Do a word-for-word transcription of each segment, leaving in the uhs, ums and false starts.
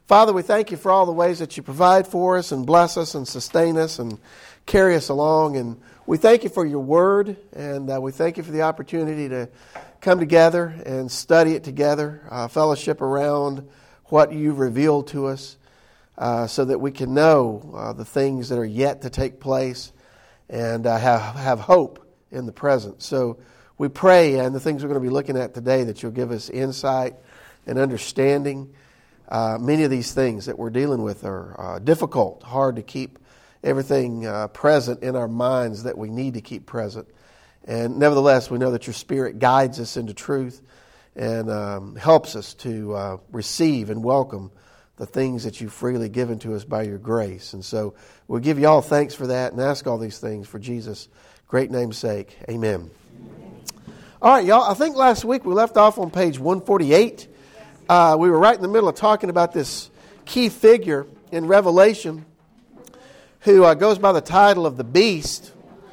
Father, we thank you for all the ways that you provide for us and bless us and sustain us and carry us along. And we thank you for your word, and uh, we thank you for the opportunity to come together and study it together, uh, fellowship around what you've revealed to us, uh, so that we can know uh, the things that are yet to take place and uh, have, have hope in the present. So we pray, and the things we're going to be looking at today, that you'll give us insight and understanding. Uh, many of these things that we're dealing with are uh, difficult, hard to keep everything uh, present in our minds that we need to keep present. And nevertheless, we know that your Spirit guides us into truth and um, helps us to uh, receive and welcome the things that you've freely given to us by your grace. And so we'll give you all thanks for that and ask all these things for Jesus' great name's sake. Amen. Amen. All right, y'all. I think last week we left off on page one forty-eight. Uh, we were right in the middle of talking about this key figure in Revelation who uh, goes by the title of the Beast.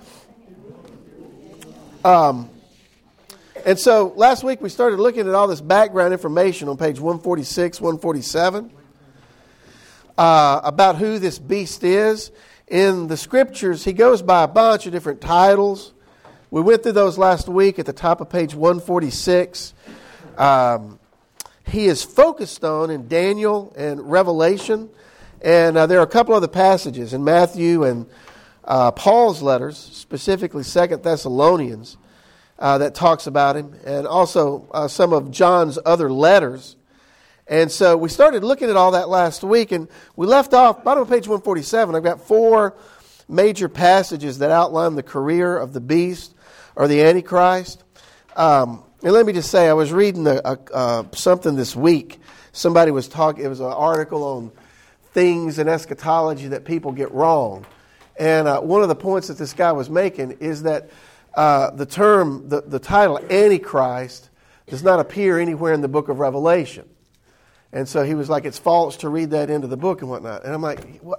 Um, and so last week we started looking at all this background information on page one forty-six, one forty-seven uh, about who this beast is. In the scriptures, he goes by a bunch of different titles. We went through those last week at the top of page one forty-six. Um, he is focused on in Daniel and Revelation. And uh, there are a couple other passages in Matthew and uh, Paul's letters, specifically Second Thessalonians, uh, that talks about him, and also uh, some of John's other letters. And so we started looking at all that last week, and we left off, bottom of page one forty-seven, I've got four major passages that outline the career of the beast or the Antichrist. Um, and let me just say, I was reading a, a, uh, something this week. Somebody was talking, it was an article on things in eschatology that people get wrong. And uh, one of the points that this guy was making is that uh, the term, the, the title Antichrist does not appear anywhere in the book of Revelation. And so he was like, it's false to read that into the book and whatnot. And I'm like, what?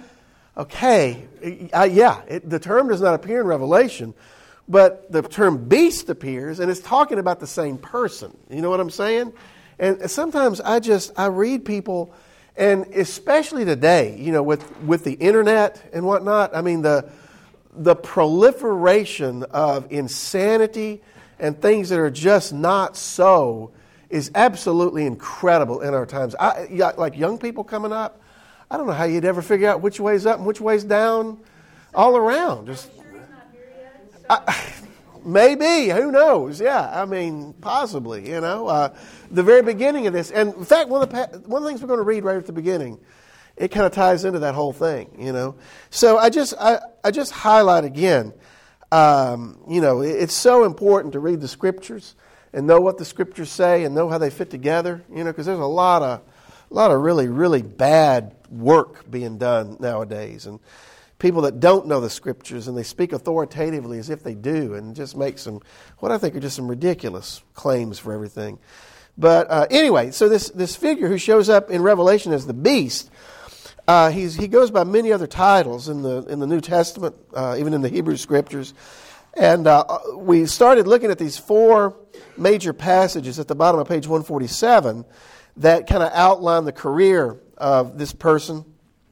Okay, I, yeah, it, the term does not appear in Revelation, but the term beast appears, and it's talking about the same person. You know what I'm saying? And sometimes I just, I read people, and especially today, you know, with, with the internet and whatnot, I mean, the the proliferation of insanity and things that are just not so is absolutely incredible in our times. I, like young people coming up, I don't know how you'd ever figure out which way's up and which way's down all around. Just I, maybe, who knows? Yeah, I mean, possibly, you know. Uh, the very beginning of this, and in fact, one of the one of the things we're going to read right at the beginning, it kind of ties into that whole thing, you know. So I just I, I just highlight again, um, you know, it's so important to read the scriptures and know what the scriptures say and know how they fit together, you know, because there's a lot of a lot of really really bad work being done nowadays, and people that don't know the scriptures and they speak authoritatively as if they do, and just make some what I think are just some ridiculous claims for everything. But uh, anyway, so this this figure who shows up in Revelation as the beast, uh, he's he goes by many other titles in the in the New Testament, uh, even in the Hebrew scriptures. And uh, we started looking at these four major passages at the bottom of page one forty-seven that kind of outline the career of this person.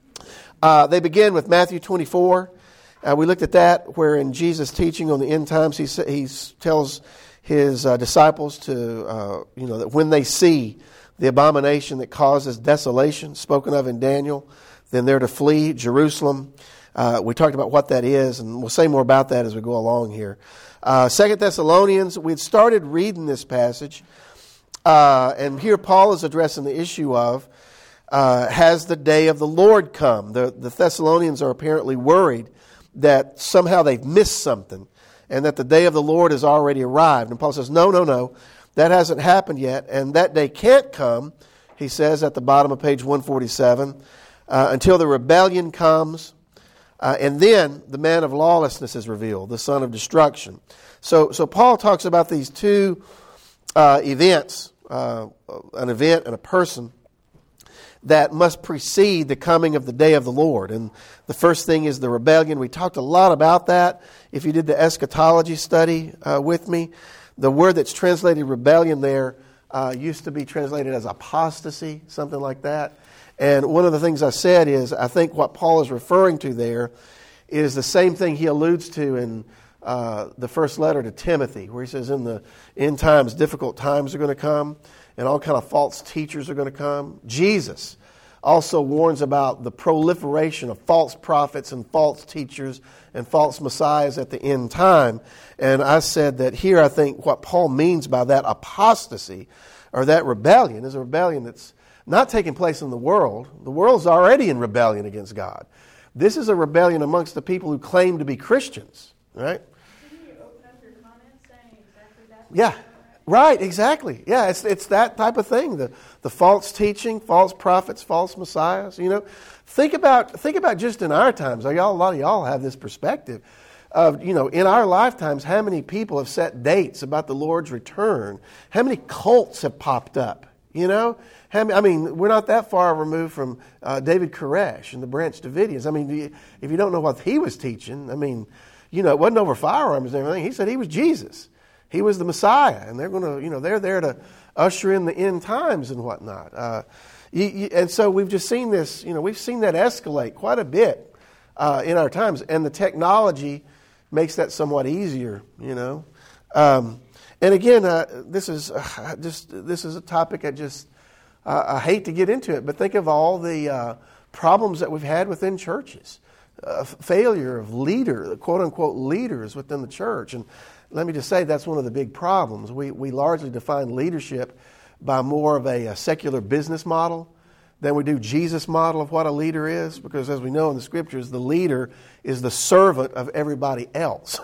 Uh, they begin with Matthew twenty-four. Uh, we looked at that, where in Jesus' teaching on the end times, he he tells his uh, disciples to, uh, you know, that when they see the abomination that causes desolation, spoken of in Daniel, then they're to flee Jerusalem. Uh, we talked about what that is, and we'll say more about that as we go along here. Uh, Second Thessalonians, we had started reading this passage, uh, and here Paul is addressing the issue of, Uh, has the day of the Lord come? The, the Thessalonians are apparently worried that somehow they've missed something and that the day of the Lord has already arrived. And Paul says, no, no, no, that hasn't happened yet. And that day can't come, he says at the bottom of page one forty-seven, uh, until the rebellion comes. Uh, and then the man of lawlessness is revealed, the son of destruction. So, so Paul talks about these two uh, events, uh, an event and a person, that must precede the coming of the day of the Lord. And the first thing is the rebellion. We talked a lot about that. If you did the eschatology study uh, with me, the word that's translated rebellion there uh, used to be translated as apostasy, something like that. And one of the things I said is, I think what Paul is referring to there is the same thing he alludes to in uh, the first letter to Timothy, where he says in the end times, difficult times are going to come, and all kind of false teachers are going to come. Jesus also warns about the proliferation of false prophets and false teachers and false messiahs at the end time. And I said that here I think what Paul means by that apostasy or that rebellion is a rebellion that's not taking place in the world. The world's already in rebellion against God. This is a rebellion amongst the people who claim to be Christians, right? Can you open up your comments saying exactly that? Yeah. Right, exactly. Yeah, it's it's that type of thing. The the false teaching, false prophets, false messiahs. You know, think about think about just in our times. Y'all, a lot of y'all have this perspective of, you know, in our lifetimes, how many people have set dates about the Lord's return? How many cults have popped up? You know, how many, I mean, we're not that far removed from uh, David Koresh and the Branch Davidians. I mean, if you don't know what he was teaching, I mean, you know, it wasn't over firearms and everything. He said he was Jesus. He was the Messiah, and they're going to, you know, they're there to usher in the end times and whatnot. Uh, you, you, and so we've just seen this, you know, we've seen that escalate quite a bit uh, in our times, and the technology makes that somewhat easier, you know. Um, and again, uh, this is uh, just this is a topic I just uh, I hate to get into it, but think of all the uh, problems that we've had within churches, uh, failure of leader, quote unquote leaders within the church, and let me just say that's one of the big problems. We we largely define leadership by more of a, a secular business model than we do Jesus model of what a leader is, because as we know in the Scriptures, the leader is the servant of everybody else.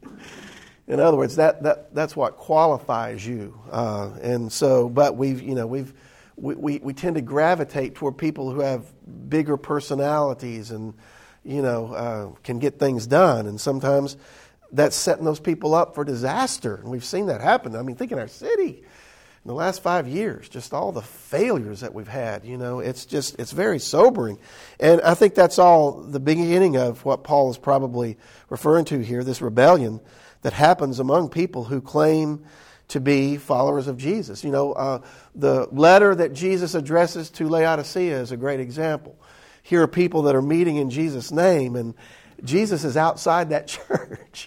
In other words, that, that that's what qualifies you. Uh, and so, but we've you know we've we, we we tend to gravitate toward people who have bigger personalities and you know uh, can get things done, and sometimes that's setting those people up for disaster. And we've seen that happen. I mean, think in our city in the last five years, just all the failures that we've had, you know, it's just, it's very sobering. And I think that's all the beginning of what Paul is probably referring to here, this rebellion that happens among people who claim to be followers of Jesus. You know, uh, the letter that Jesus addresses to Laodicea is a great example. Here are people that are meeting in Jesus' name, and Jesus is outside that church,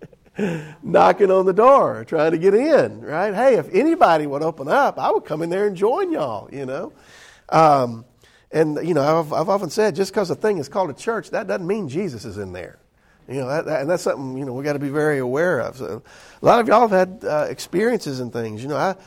knocking on the door, trying to get in, right? Hey, if anybody would open up, I would come in there and join y'all, you know. Um, and, you know, I've, I've often said, just because a thing is called a church, that doesn't mean Jesus is in there. You know, that, that, and that's something, you know, we got to be very aware of. So, a lot of y'all have had uh, experiences and things. You know, I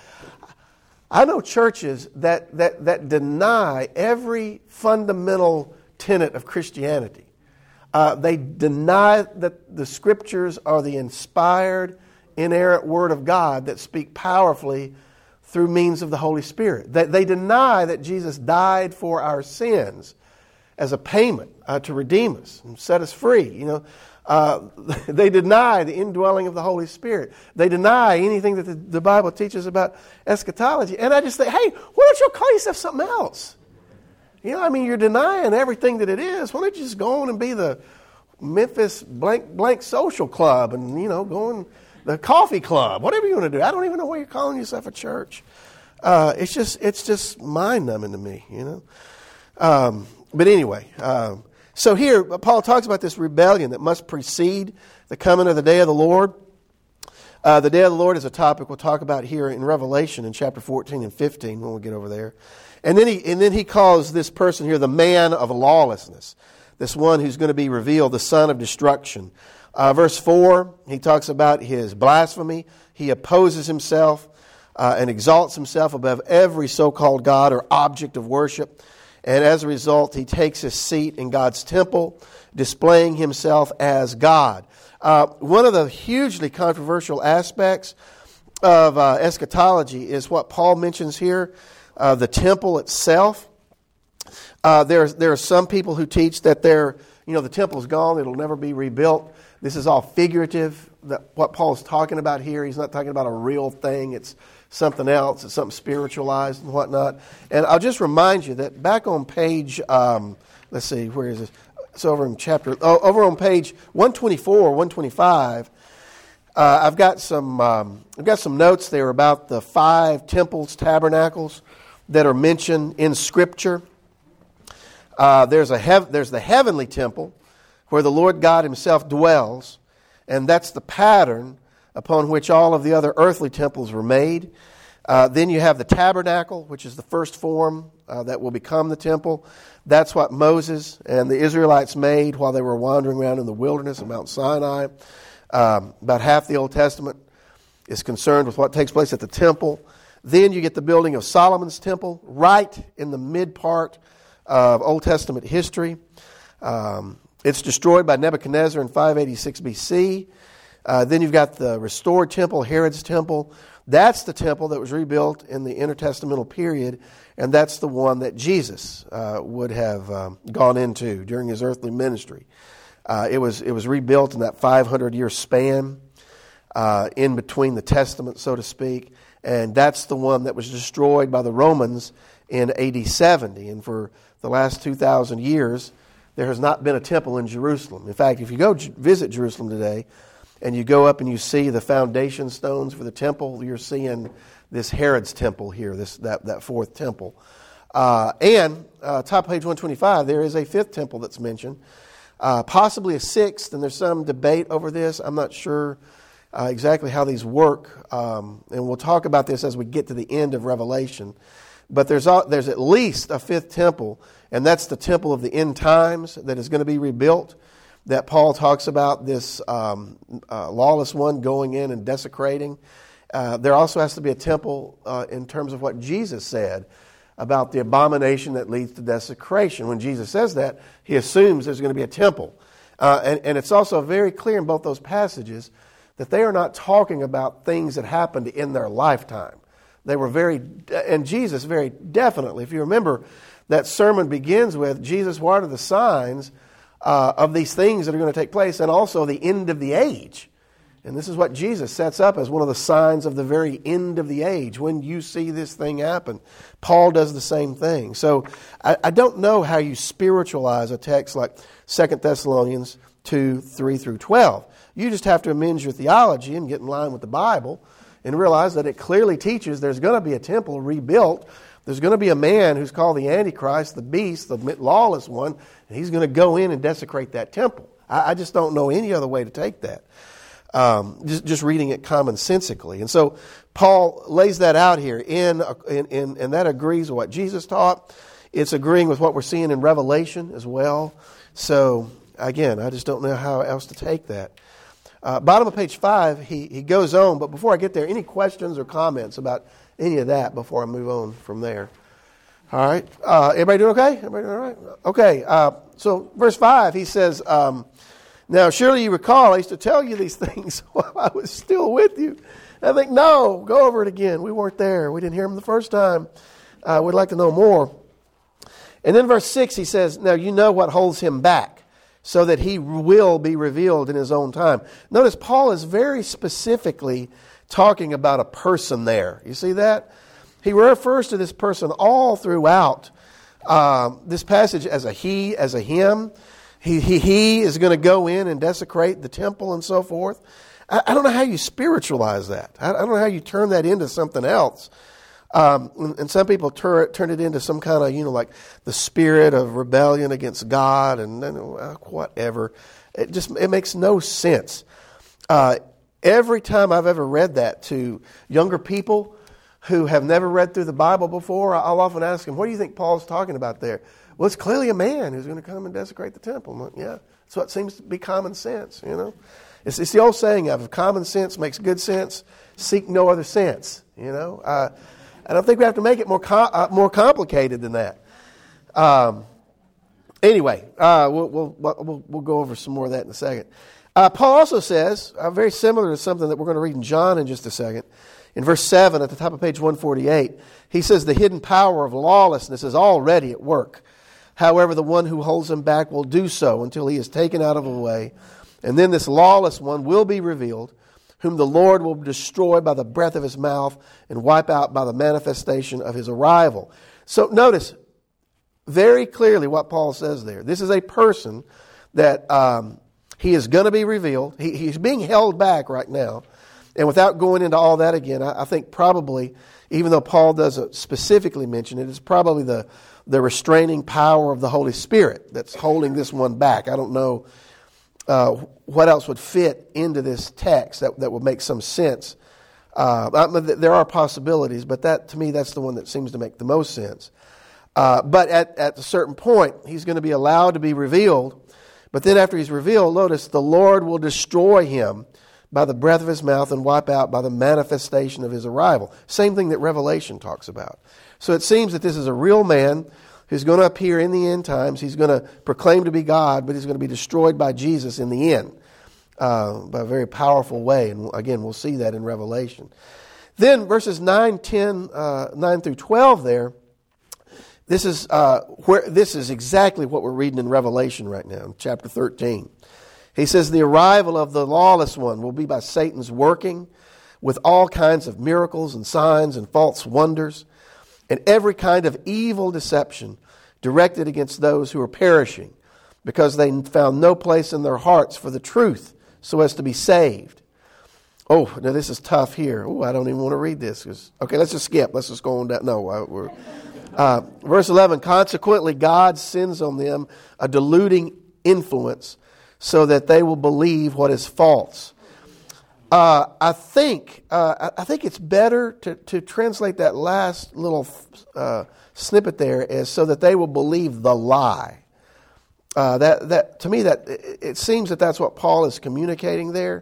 I know churches that, that, that deny every fundamental tenet of Christianity. Uh, they deny that the Scriptures are the inspired, inerrant Word of God that speak powerfully through means of the Holy Spirit. They, they deny that Jesus died for our sins as a payment uh, to redeem us and set us free. You know, uh, they deny the indwelling of the Holy Spirit. They deny anything that the, the Bible teaches about eschatology. And I just think, hey, why don't you call yourself something else? You know, I mean, you're denying everything that it is. Why don't you just go on and be the Memphis blank blank social club and, you know, go on the coffee club, whatever you want to do. I don't even know why you're calling yourself a church. Uh, it's just it's just mind-numbing to me, you know. Um, but anyway, um, so here Paul talks about this rebellion that must precede the coming of the day of the Lord. Uh, the day of the Lord is a topic we'll talk about here in Revelation in chapter fourteen and fifteen when we get over there. And then he and then he calls this person here the man of lawlessness, this one who's going to be revealed, the son of destruction. Uh, verse four, he talks about his blasphemy. He opposes himself uh, and exalts himself above every so-called God or object of worship. And as a result, he takes his seat in God's temple, displaying himself as God. Uh, one of the hugely controversial aspects of uh, eschatology is what Paul mentions here. Uh, the temple itself. Uh, there, there are some people who teach that they're, you know, the temple is gone, it'll never be rebuilt. This is all figurative. That what Paul's talking about here, he's not talking about a real thing. It's something else. It's something spiritualized and whatnot. And I'll just remind you that back on page, um, let's see, where is this? It's over in chapter, oh, over on page one twenty-four, one twenty-five. Uh, I've got some um, I've got some notes there about the five temples, tabernacles that are mentioned in Scripture. Uh, there's a hev- there's the heavenly temple where the Lord God Himself dwells, and that's the pattern upon which all of the other earthly temples were made. Uh, then you have the tabernacle, which is the first form uh, that will become the temple. That's what Moses and the Israelites made while they were wandering around in the wilderness of Mount Sinai. Um, about half the Old Testament is concerned with what takes place at the temple. Then you get the building of Solomon's temple right in the mid part of Old Testament history. Um, it's destroyed by Nebuchadnezzar in five eighty-six B C. Uh, then you've got the restored temple, Herod's temple. That's the temple that was rebuilt in the intertestamental period, and that's the one that Jesus uh, would have um, gone into during His earthly ministry. Uh, it was it was rebuilt in that five hundred year span uh, in between the Testaments, so to speak, and that's the one that was destroyed by the Romans in A D seventy. And for the last two thousand years, there has not been a temple in Jerusalem. In fact, if you go j- visit Jerusalem today, and you go up and you see the foundation stones for the temple, you're seeing this Herod's temple here, this that, that fourth temple. Uh, and uh, top page one twenty-five, there is a fifth temple that's mentioned, uh, possibly a sixth, and there's some debate over this. I'm not sure uh, exactly how these work, um, and we'll talk about this as we get to the end of Revelation. But there's all, there's at least a fifth temple, and that's the temple of the end times that is going to be rebuilt, that Paul talks about, this um, uh, lawless one going in and desecrating. Uh, there also has to be a temple uh, in terms of what Jesus said about the abomination that leads to desecration. When Jesus says that, He assumes there's going to be a temple. Uh, and, and it's also very clear in both those passages that they are not talking about things that happened in their lifetime. They were very, and Jesus very definitely, if you remember, that sermon begins with, Jesus, what are the signs Uh, of these things that are going to take place, and also the end of the age. And this is what Jesus sets up as one of the signs of the very end of the age, when you see this thing happen. Paul does the same thing. So I, I don't know how you spiritualize a text like Second Thessalonians two, three through twelve. You just have to amend your theology and get in line with the Bible and realize that it clearly teaches there's going to be a temple rebuilt. There's going to be a man who's called the Antichrist, the beast, the lawless one, and he's going to go in and desecrate that temple. I, I just don't know any other way to take that, um, just, just reading it commonsensically. And so Paul lays that out here, in, in, in, and that agrees with what Jesus taught. It's agreeing with what we're seeing in Revelation as well. So, again, I just don't know how else to take that. Uh, bottom of page five, he, he goes on, but before I get there, any questions or comments about any of that before I move on from there? All right. Uh, everybody doing okay? Everybody doing all right? Okay. Uh, so verse five, he says, um, now surely you recall I used to tell you these things while I was still with you. And I think, no, go over it again. We weren't there. We didn't hear them the first time. Uh, we'd like to know more. And then verse six, he says, now you know what holds him back, so that he will be revealed in his own time. Notice Paul is very specifically talking about a person there. You see that? He refers to this person all throughout um, this passage as a he, as a him. He, he, he is going to go in and desecrate the temple and so forth. I, I don't know how you spiritualize that. I, I don't know how you turn that into something else. Um, and, and some people tur- turn it into some kind of, you know, like the spirit of rebellion against God and, and uh, whatever. It just it makes no sense. Uh, every time I've ever read that to younger people who have never read through the Bible before, I'll often ask them, what do you think Paul's talking about there? Well, it's clearly a man who's going to come and desecrate the temple. I'm like, yeah, that's what seems to be common sense, you know. It's, it's the old saying of, if common sense makes good sense, seek no other sense, you know. Uh, I don't think we have to make it more com- uh, more complicated than that. Um, anyway, uh, we'll, we'll, we'll, we'll go over some more of that in a second. Uh, Paul also says, uh, very similar to something that we're going to read in John in just a second, in verse seven at the top of page one forty-eight, he says, the hidden power of lawlessness is already at work. However, the one who holds him back will do so until he is taken out of the way. And then this lawless one will be revealed, whom the Lord will destroy by the breath of his mouth and wipe out by the manifestation of his arrival. So notice very clearly what Paul says there. This is a person that um, He is going to be revealed. He, he's being held back right now. And without going into all that again, I, I think probably, even though Paul doesn't specifically mention it, it's probably the, the restraining power of the Holy Spirit that's holding this one back. I don't know uh, what else would fit into this text that, that would make some sense. Uh, I, there are possibilities, but that to me, that's the one that seems to make the most sense. Uh, but at, at a certain point, he's going to be allowed to be revealed. But then after he's revealed, notice, the Lord will destroy him by the breath of his mouth and wipe out by the manifestation of his arrival. Same thing that Revelation talks about. So it seems that this is a real man who's going to appear in the end times. He's going to proclaim to be God, but he's going to be destroyed by Jesus in the end uh, by a very powerful way. And again, we'll see that in Revelation. Then verses nine, ten, uh, nine through twelve there, this is uh, where this is exactly what we're reading in Revelation right now, in chapter thirteen. He says, the arrival of the lawless one will be by Satan's working with all kinds of miracles and signs and false wonders and every kind of evil deception directed against those who are perishing because they found no place in their hearts for the truth so as to be saved. Oh, now this is tough here. Oh, I don't even want to read this. 'Cause, okay, let's just skip. Let's just go on down. No, I, we're, uh, verse eleven, consequently, God sends on them a deluding influence so that they will believe what is false. Uh, I think uh, I think it's better to, to translate that last little uh, snippet there as so that they will believe the lie. Uh, that that to me that it seems that that's what Paul is communicating there,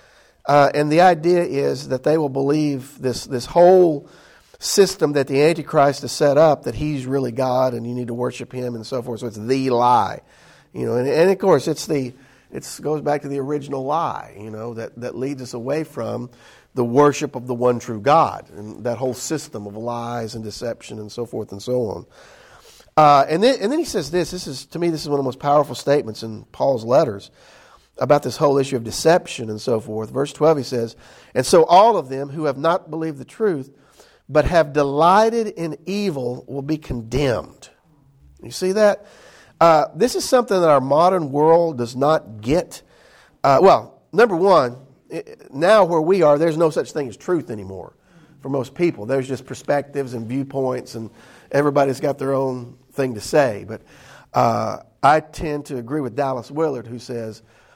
uh, and the idea is that they will believe this this whole system that the Antichrist has set up, that he's really God and you need to worship him and so forth. So it's the lie. You know, and, and of course, it's the it goes back to the original lie, you know, that, that leads us away from the worship of the one true God and that whole system of lies and deception and so forth and so on. Uh, and then and then he says this. This is to me, this is one of the most powerful statements in Paul's letters about this whole issue of deception and so forth. Verse twelve, he says, and so all of them who have not believed the truth, but have delighted in evil, will be condemned. You see that? Uh, this is something that our modern world does not get. Uh, well, number one, it, now where we are, there's no such thing as truth anymore for most people. There's just perspectives and viewpoints, and everybody's got their own thing to say. But uh, I tend to agree with Dallas Willard, who says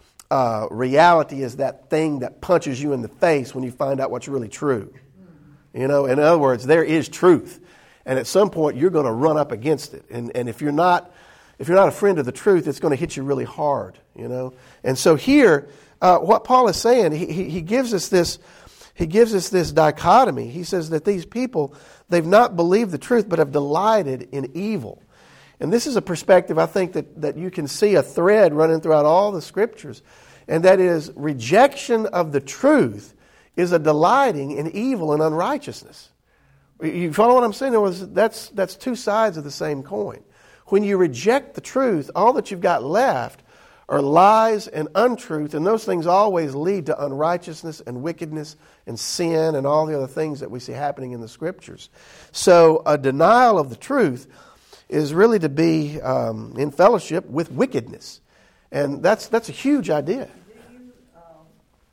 uh, reality is that thing that punches you in the face when you find out what's really true. You know, in other words, there is truth, and at some point you're going to run up against it. And and if you're not If you're not a friend of the truth, it's going to hit you really hard, you know. And so here, uh, what Paul is saying, he, he he gives us this, he gives us this dichotomy. He says that these people, they've not believed the truth, but have delighted in evil. And this is a perspective I think that that you can see a thread running throughout all the scriptures, and that is rejection of the truth is a delighting in evil and unrighteousness. You follow what I'm saying? That's that's two sides of the same coin. When you reject the truth, all that you've got left are lies and untruth, and those things always lead to unrighteousness and wickedness and sin and all the other things that we see happening in the Scriptures. So a denial of the truth is really to be um, in fellowship with wickedness, and that's that's a huge idea. Do you, um,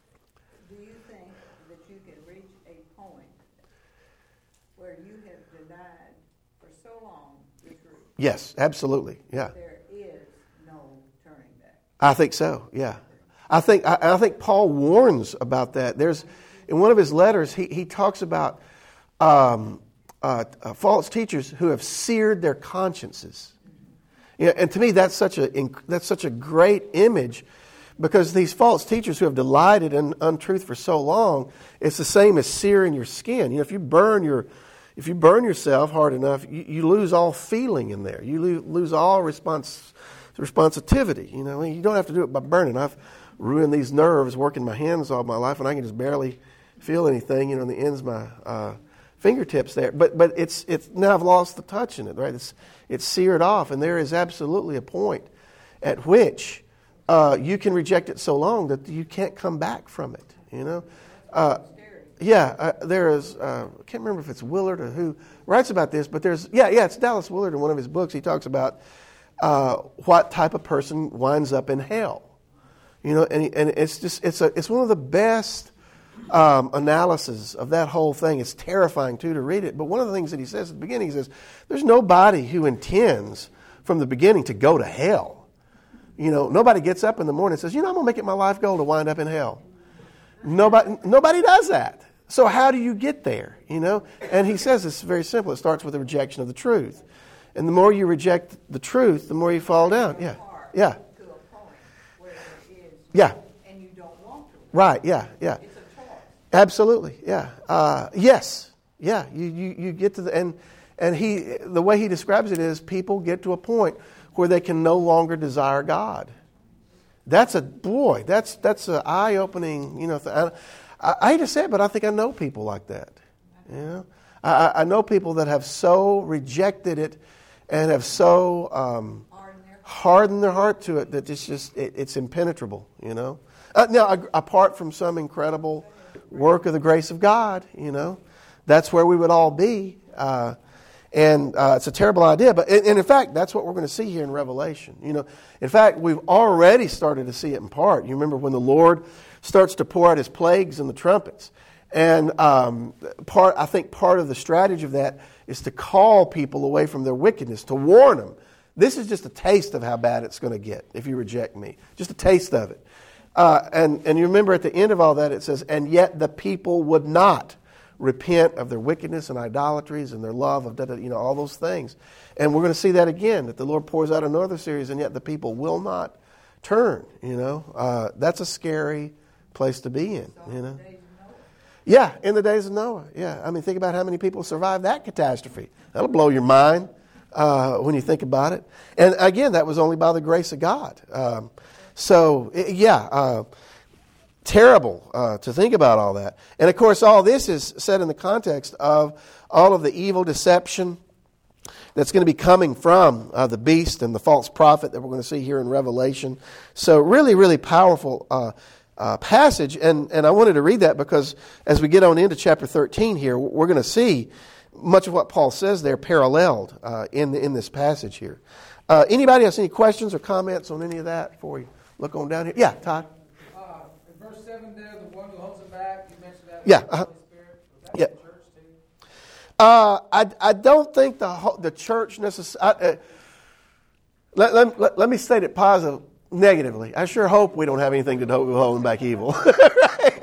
do you think that you can reach a point where you have denied for so long the truth? Yes, absolutely. Yeah. There is no turning back. I think so. Yeah. I think I, I think Paul warns about that. There's in one of his letters he he talks about um, uh, uh, false teachers who have seared their consciences. Yeah, and to me that's such a that's such a great image, because these false teachers who have delighted in untruth for so long, it's the same as searing your skin. You know, if you burn your If you burn yourself hard enough, you, you lose all feeling in there. You lo- lose all response, responsitivity. You know, you don't have to do it by burning. I've ruined these nerves working my hands all my life, and I can just barely feel anything. You know, on the ends of my uh, fingertips there. But but it's it's now I've lost the touch in it. Right? It's it's seared off, and there is absolutely a point at which uh, you can reject it so long that you can't come back from it. You know. Uh, Yeah, uh, there is, uh, I can't remember if it's Willard or who writes about this, but there's, yeah, yeah, it's Dallas Willard in one of his books. He talks about uh, what type of person winds up in hell. You know, and, and it's just it's a it's one of the best um, analysis of that whole thing. It's terrifying too to read it. But one of the things that he says at the beginning, he says, "There's nobody who intends from the beginning to go to hell." You know, nobody gets up in the morning and says, "You know, I'm gonna make it my life goal to wind up in hell." Nobody nobody does that. So how do you get there? You know, and he says it's very simple. It starts with a rejection of the truth, and the more you reject the truth, the more you fall down. Yeah, yeah. Yeah. And you don't want to. Right, yeah, yeah. It's a choice. Absolutely, yeah. Uh, yes, yeah. You, you, you get to the, and, and he, the way he describes it is people get to a point where they can no longer desire God. That's a, boy, that's, that's an eye-opening, you know, th- I, I hate to say it, but I think I know people like that. You know? I, I know people that have so rejected it and have so, um, harden their heart to it that it's just it, it's impenetrable, you know. Uh, now, apart from some incredible work of the grace of God, you know, that's where we would all be. Uh, and uh, it's a terrible idea, but and in fact, that's what we're going to see here in Revelation. You know, in fact, we've already started to see it in part. You remember when the Lord starts to pour out His plagues and the trumpets, and um, part I think part of the strategy of that is to call people away from their wickedness, to warn them. This is just a taste of how bad it's going to get if you reject me. Just a taste of it. Uh, and, and you remember at the end of all that it says, and yet the people would not repent of their wickedness and idolatries and their love of, da, da, you know, all those things. And we're going to see that again, that the Lord pours out another series, and yet the people will not turn, you know. Uh, that's a scary place to be in, you know. Yeah, in the days of Noah. Yeah, I mean, think about how many people survived that catastrophe. That'll blow your mind. Uh, when you think about it. And again, that was only by the grace of God. Um, so, yeah, uh, terrible uh, to think about all that. And of course, all this is set in the context of all of the evil deception that's going to be coming from uh, the beast and the false prophet that we're going to see here in Revelation. So really, really powerful uh, uh, passage. And, and I wanted to read that because as we get on into chapter thirteen here, we're going to see much of what Paul says there paralleled uh, in in this passage here. Uh, anybody else any questions or comments on any of that before we look on down here? Yeah, Todd. Uh, in verse seven there, the one who holds it back, you mentioned that. Yeah. Uh-huh. Holy Spirit. Was that Yeah. the church too? Uh, I I don't think the ho- the church necessarily. Uh, let, let, let, let me state it positive, negatively. I sure hope we don't have anything to do with holding back evil. Right?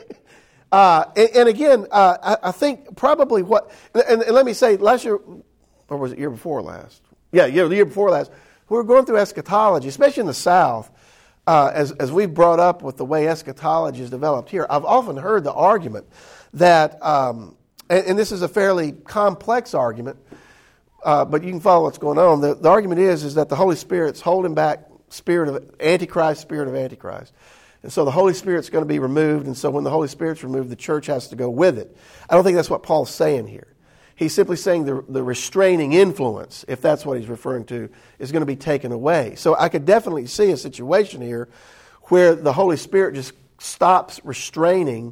Uh, and, and again, uh, I, I think probably what, and, and let me say, last year, or was it year before last? Yeah, year, the year before last, we were going through eschatology, especially in the South, uh, as, as we've brought up with the way eschatology is developed here. I've often heard the argument that, um, and, and this is a fairly complex argument, uh, but you can follow what's going on. The, the argument is, is that the Holy Spirit's holding back spirit of Antichrist, spirit of Antichrist. And so the Holy Spirit's going to be removed, and so when the Holy Spirit's removed, the church has to go with it. I don't think that's what Paul's saying here. He's simply saying the, the restraining influence, if that's what he's referring to, is going to be taken away. So I could definitely see a situation here where the Holy Spirit just stops restraining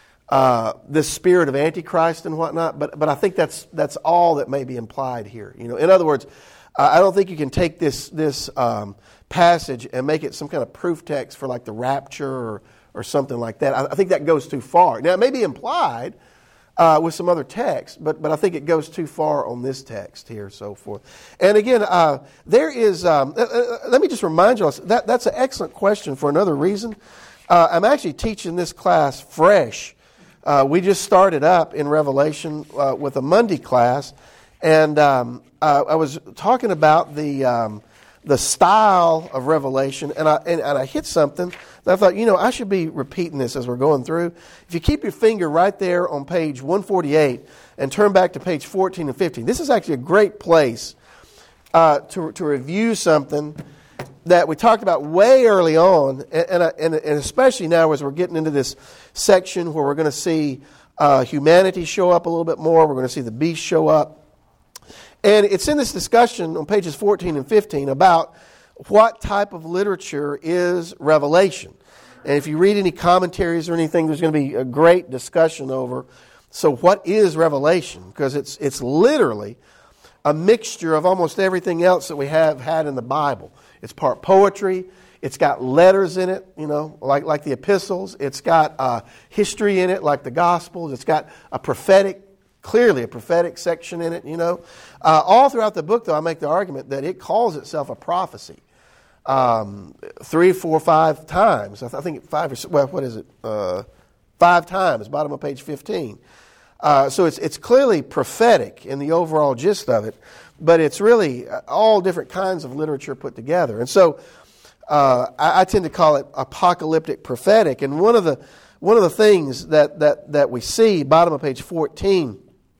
uh, this spirit of Antichrist and whatnot, but but I think that's that's all that may be implied here. You know, in other words, uh, I don't think you can take this this um, passage and make it some kind of proof text for like the rapture or, or something like that. I, I think that goes too far. Now, it may be implied uh, with some other text, but but I think it goes too far on this text here, so forth. And again, uh, there is, um, uh, let me just remind you, that that's an excellent question for another reason. Uh, I'm actually teaching this class fresh. Uh, we just started up in Revelation uh, with a Monday class, and um, uh, I was talking about the um, the style of Revelation, and I and, and I hit something that I thought, you know, I should be repeating this as we're going through. If you keep your finger right there on page one forty-eight and turn back to page fourteen and fifteen, this is actually a great place uh, to to review something that we talked about way early on, and, and, and, and especially now as we're getting into this section where we're going to see uh, humanity show up a little bit more, we're going to see the beast show up. And it's in this discussion on pages fourteen and fifteen about what type of literature is Revelation. And if you read any commentaries or anything, there's going to be a great discussion over, so what is Revelation? Because it's it's literally a mixture of almost everything else that we have had in the Bible. It's part poetry, It's got letters in it, you know, like, like the epistles. It's got uh, history in it, like the Gospels. It's got a prophetic, clearly a prophetic section in it, you know. Uh, all throughout the book, though, I make the argument that it calls itself a prophecy. Um, three, four, five times. I, th- I think five or, well, what is it? Uh, five times, bottom of page fifteen. Uh, so it's it's clearly prophetic in the overall gist of it, but it's really all different kinds of literature put together. And so uh, I, I tend to call it apocalyptic prophetic. And one of the one of the things that that that we see, bottom of page fourteen,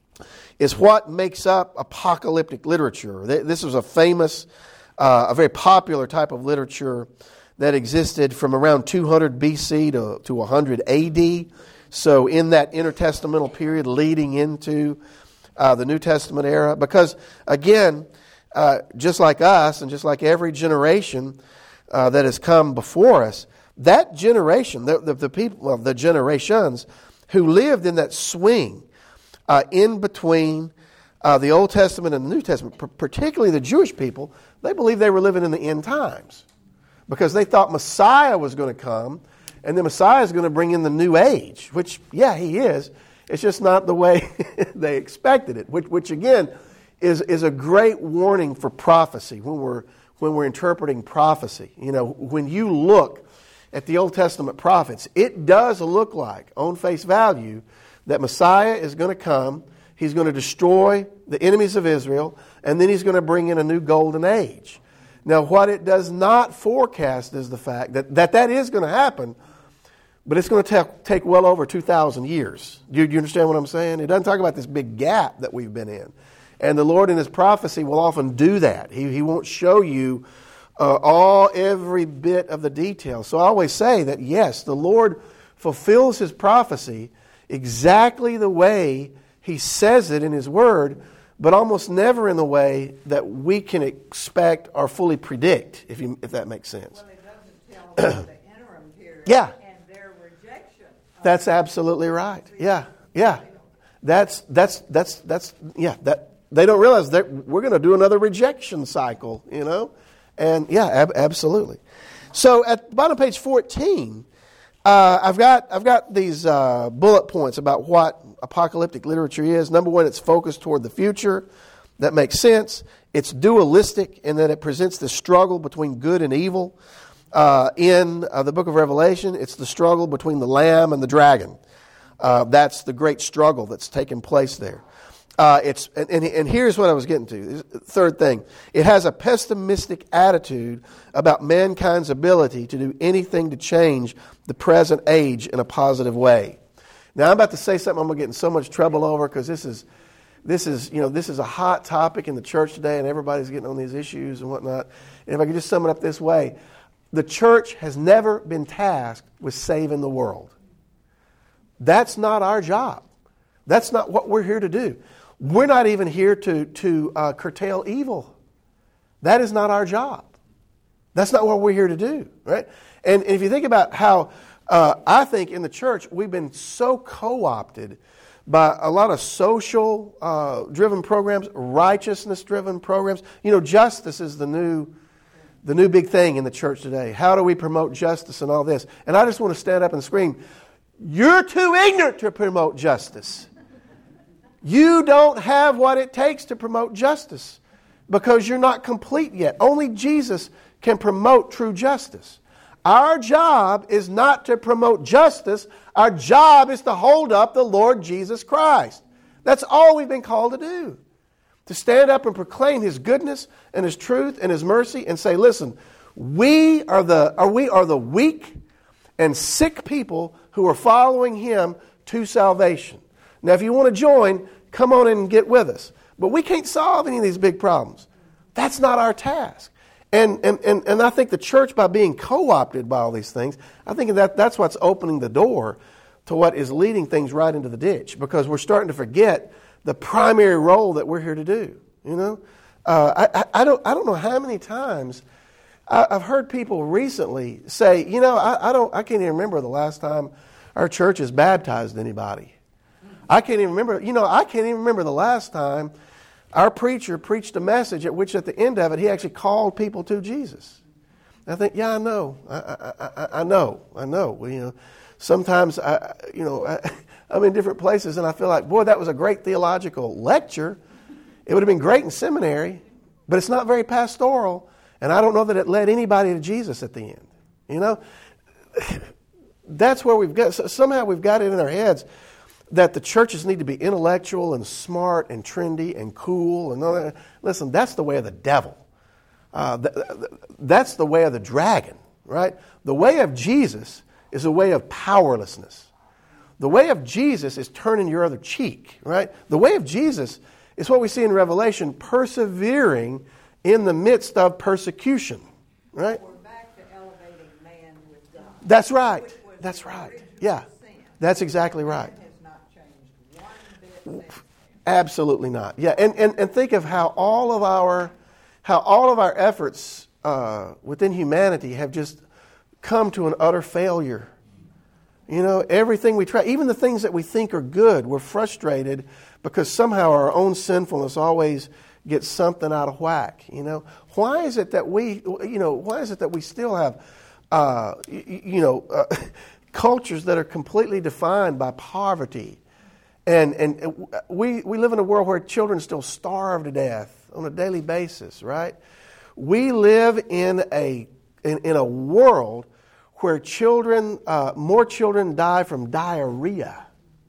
is what makes up apocalyptic literature. This was a famous, uh, a very popular type of literature that existed from around two hundred B C to, to one hundred A D. So in that intertestamental period leading into uh, the New Testament era. Because, again, uh, just like us and just like every generation uh, that has come before us, that generation, the, the, the people, well, the generations who lived in that swing uh, in between uh, the Old Testament and the New Testament, p- particularly the Jewish people, they believed they were living in the end times. Because they thought Messiah was going to come, and the Messiah is going to bring in the new age, which, yeah, he is. It's just not the way they expected it, which, which again, is, is a great warning for prophecy when we're, when we're interpreting prophecy. You know, when you look at the Old Testament prophets, it does look like, on face value, that Messiah is going to come, he's going to destroy the enemies of Israel, and then he's going to bring in a new golden age. Now, what it does not forecast is the fact that that, that is going to happen, but it's going to take, take well over two thousand years. Do you, do you understand what I'm saying? It doesn't talk about this big gap that we've been in. And the Lord in His prophecy will often do that. He, he won't show you uh, all, every bit of the details. So I always say that, yes, the Lord fulfills His prophecy exactly the way He says it in His Word, but almost never in the way that we can expect or fully predict, if you if that makes sense. Well, it doesn't tell us the interim period Yeah. and their rejection. of That's absolutely right. Yeah, yeah. That's that's that's that's yeah. That they don't realize that we're going to do another rejection cycle, you know, and yeah, ab- absolutely. So at the bottom of page fourteen, uh, I've got I've got these uh, bullet points about what apocalyptic literature is. Number one, it's focused toward the future. That makes sense. It's dualistic in that it presents the struggle between good and evil. Uh, in uh, the book of Revelation, it's the struggle between the lamb and the dragon. Uh, that's the great struggle that's taken place there. Uh, it's and, and, and here's what I was getting to. Third thing, it has a pessimistic attitude about mankind's ability to do anything to change the present age in a positive way. Now, I'm about to say something I'm going to get in so much trouble over because this is, this is, you know, this is a hot topic in the church today, and everybody's getting on these issues and whatnot. And if I could just sum it up this way, the church has never been tasked with saving the world. That's not our job. That's not what we're here to do. We're not even here to to uh, curtail evil. That is not our job. That's not what we're here to do, right? And, and if you think about how. Uh, I think in the church we've been so co-opted by a lot of social uh, driven programs, righteousness driven programs. You know, justice is the new the new big thing in the church today. How do we promote justice and all this? And I just want to stand up and scream, you're too ignorant to promote justice. You don't have what it takes to promote justice because you're not complete yet. Only Jesus can promote true justice. Our job is not to promote justice. Our job is to hold up the Lord Jesus Christ. That's all we've been called to do. To stand up and proclaim His goodness and His truth and His mercy and say, listen, we are the, are we are the weak and sick people who are following Him to salvation. Now, if you want to join, come on and get with us. But we can't solve any of these big problems. That's not our task. And, and, and, and I think the church, by being co-opted by all these things, I think that that's what's opening the door to what is leading things right into the ditch, because we're starting to forget the primary role that we're here to do. You know, uh, I, I, I don't I don't know how many times I, I've heard people recently say, you know, I, I don't I can't even remember the last time our church has baptized anybody. I can't even remember. You know, I can't even remember the last time our preacher preached a message at which at the end of it he actually called people to Jesus. I think, yeah, I know. I, I, I, I know. I know. Well, you know, sometimes I, you know, I, I'm in different places and I feel like, boy, that was a great theological lecture. It would have been great in seminary, but it's not very pastoral. And I don't know that it led anybody to Jesus at the end. You know, that's where we've got, somehow we've got it in our heads that the churches need to be intellectual and smart and trendy and cool. And all that. Listen, that's the way of the devil. Uh, th- th- that's the way of the dragon, right? The way of Jesus is a way of powerlessness. The way of Jesus is turning your other cheek, right? The way of Jesus is what we see in Revelation, persevering in the midst of persecution, right? We're back to elevating man with God. That's right. Which was That's the right. original Yeah, sin. that's exactly right. That has not changed one bit since. Absolutely not. Yeah, and, and, and think of how all of our how all of our efforts uh, within humanity have just come to an utter failure. You know, everything we try, even the things that we think are good, we're frustrated because somehow our own sinfulness always gets something out of whack. You know, why is it that we, you know, why is it that we still have, uh, you, you know, uh, cultures that are completely defined by poverty, and and we we live in a world where children still starve to death on a daily basis, right? We live in a in, in a world where children, uh, more children die from diarrhea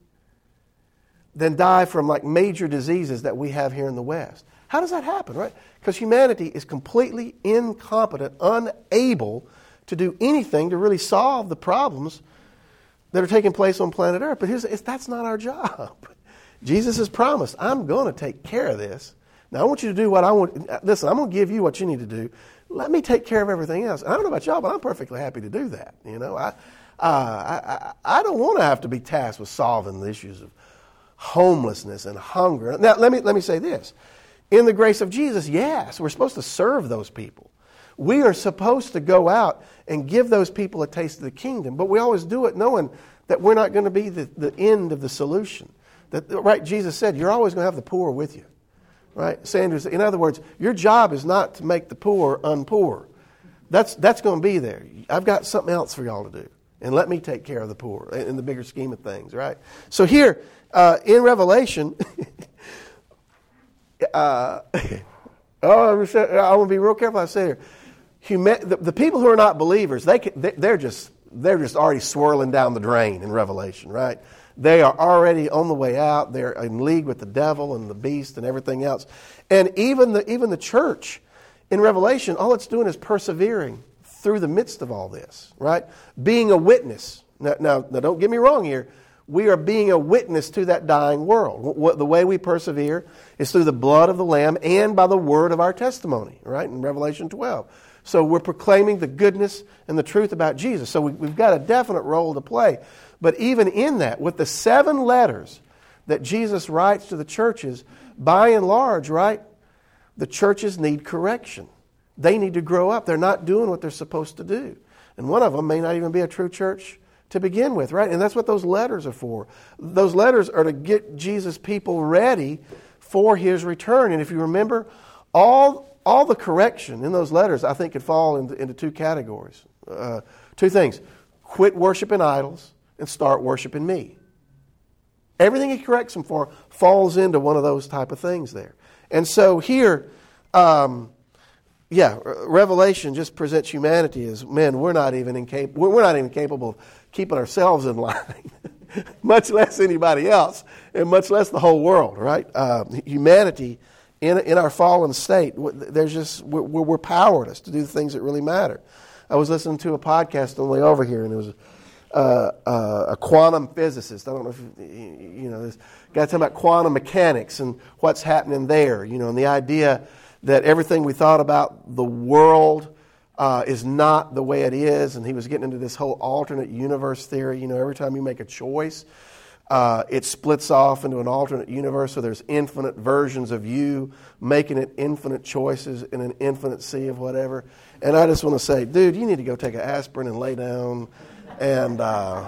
than die from like major diseases that we have here in the West. How does that happen, right? Because humanity is completely incompetent, unable to do anything to really solve the problems that are taking place on planet Earth. But here's, it's, that's not our job. Jesus has promised, I'm going to take care of this. Now, I want you to do what I want. Listen, I'm going to give you what you need to do. Let me take care of everything else. And I don't know about y'all, but I'm perfectly happy to do that. You know, I, uh, I, I, I don't want to have to be tasked with solving the issues of homelessness and hunger. Now, let me let me say this. In the grace of Jesus, yes, we're supposed to serve those people. We are supposed to go out and give those people a taste of the kingdom, but we always do it knowing that we're not going to be the, the end of the solution. That, right, Jesus said, you're always going to have the poor with you. Right? Sanders, in other words, your job is not to make the poor unpoor. That's that's going to be there. I've got something else for y'all to do. And let me take care of the poor in the bigger scheme of things, right? So here, uh, in Revelation, uh, oh, I want to be real careful. I say here, human, the, the people who are not believers, they can, they're just they're just already swirling down the drain in Revelation, right? They are already on the way out. They're in league with the devil and the beast and everything else. And even the even the church in Revelation, all it's doing is persevering through the midst of all this, right? Being a witness. Now, now, now don't get me wrong here. We are being a witness to that dying world. What, the way we persevere is through the blood of the Lamb and by the word of our testimony, right? In Revelation twelve. So we're proclaiming the goodness and the truth about Jesus. So we, we've got a definite role to play. But even in that, with the seven letters that Jesus writes to the churches, by and large, right, the churches need correction. They need to grow up. They're not doing what they're supposed to do. And one of them may not even be a true church to begin with, right? And that's what those letters are for. Those letters are to get Jesus' people ready for His return. And if you remember, all, all the correction in those letters, I think, could fall into, into two categories. Uh, two things. Quit worshiping idols and start worshiping me. Everything He corrects them for falls into one of those type of things there. And so here, um, yeah, Revelation just presents humanity as, man, we're not even incapable, we're not even capable of keeping ourselves in line, much less anybody else, and much less the whole world, right? Uh, humanity in in our fallen state, there's just we're, we're powerless to do the things that really matter. I was listening to a podcast on the way over here, and it was Uh, uh, a quantum physicist. I don't know if you, you know this guy talking about quantum mechanics and what's happening there. You know, and the idea that everything we thought about the world uh, is not the way it is. And he was getting into this whole alternate universe theory. You know, every time you make a choice, uh, it splits off into an alternate universe. So there's infinite versions of you making it infinite choices in an infinite sea of whatever. And I just want to say, dude, you need to go take an aspirin and lay down. And uh,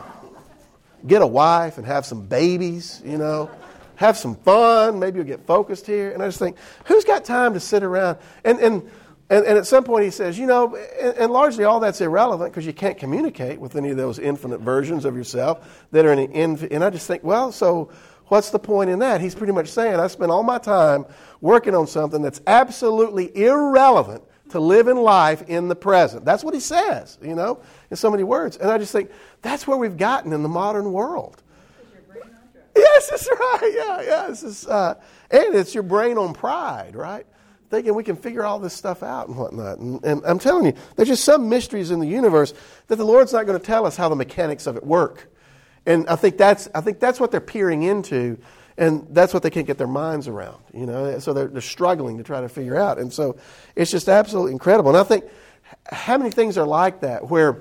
get a wife and have some babies, you know. Have some fun. Maybe you'll get focused here. And I just think, who's got time to sit around? And, and And, and at some point he says, you know, and, and largely all that's irrelevant because you can't communicate with any of those infinite versions of yourself that are in, in. And I just think, well, so what's the point in that? He's pretty much saying, I spent all my time working on something that's absolutely irrelevant to live in life in the present. That's what he says, you know, in so many words. And I just think, that's where we've gotten in the modern world. Yes, that's right. Yeah, yeah. This is, uh, and it's your brain on pride, right? Thinking we can figure all this stuff out and whatnot. And, and I'm telling you, there's just some mysteries in the universe that the Lord's not going to tell us how the mechanics of it work. And I think that's I think that's what they're peering into, and that's what they can't get their minds around. You know, so they're, they're struggling to try to figure out. And so it's just absolutely incredible. And I think how many things are like that where,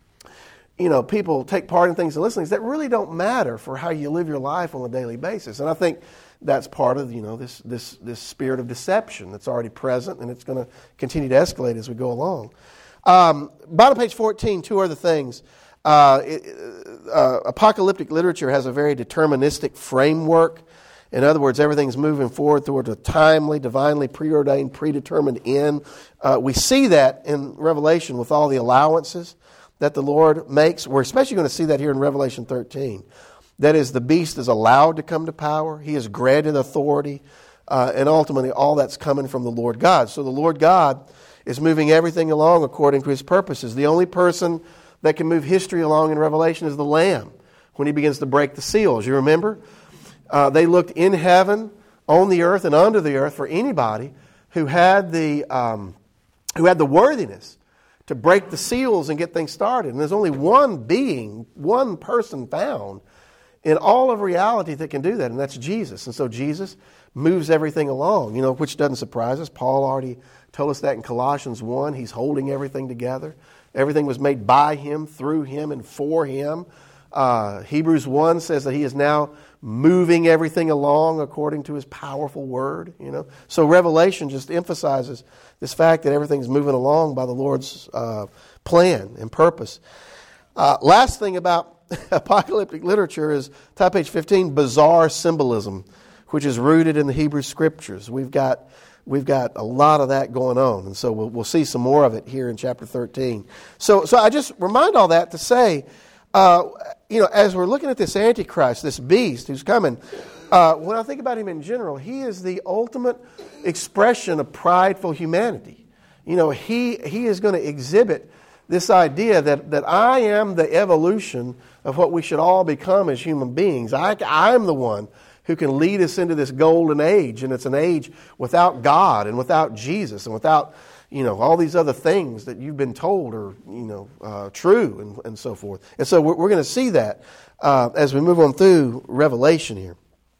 you know, people take part in things and listen to things that really don't matter for how you live your life on a daily basis. And I think that's part of, you know, this this this spirit of deception that's already present, and it's going to continue to escalate as we go along. Um, bottom page fourteen, two other things. Uh, it, uh, apocalyptic literature has a very deterministic framework. In other words, everything's moving forward toward a timely, divinely preordained, predetermined end. Uh, we see that in Revelation with all the allowances that the Lord makes. We're especially going to see that here in Revelation thirteen. That is, the beast is allowed to come to power. He is granted authority. Uh, and ultimately, all that's coming from the Lord God. So the Lord God is moving everything along according to His purposes. The only person that can move history along in Revelation is the Lamb when He begins to break the seals. You remember? Uh, they looked in heaven, on the earth, and under the earth for anybody who had the um, who had the worthiness to break the seals and get things started. And there's only one being, one person found in all of reality that can do that, and that's Jesus. And so Jesus moves everything along, you know, which doesn't surprise us. Paul already told us that in Colossians one. He's holding everything together. Everything was made by Him, through Him, and for Him. Uh, Hebrews one says that He is now moving everything along according to His powerful word, you know. So Revelation just emphasizes this fact that everything's moving along by the Lord's uh, plan and purpose. Uh, last thing about apocalyptic literature is, top page fifteen, bizarre symbolism, which is rooted in the Hebrew Scriptures. We've got we've got a lot of that going on, and so we'll, we'll see some more of it here in chapter thirteen. So, so I just remind all that to say, uh, you know, as we're looking at this Antichrist, this beast who's coming, uh, when I think about him in general, he is the ultimate expression of prideful humanity. You know, he he is going to exhibit this idea that, that I am the evolution of what we should all become as human beings. I, I'm the one who can lead us into this golden age, and it's an age without God and without Jesus and without, you know, all these other things that you've been told are, you know, uh, true and, and so forth. And so we're, we're going to see that uh, as we move on through Revelation here.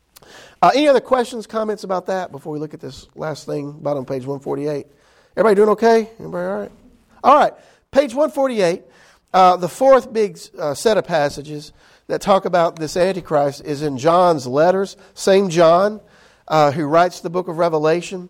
Uh, any other questions, comments about that before we look at this last thing, bottom page one forty-eight? Everybody doing okay? Everybody all right? All right. Page one forty-eight, uh, the fourth big uh, set of passages that talk about this Antichrist is in John's letters. Same John uh, who writes the book of Revelation.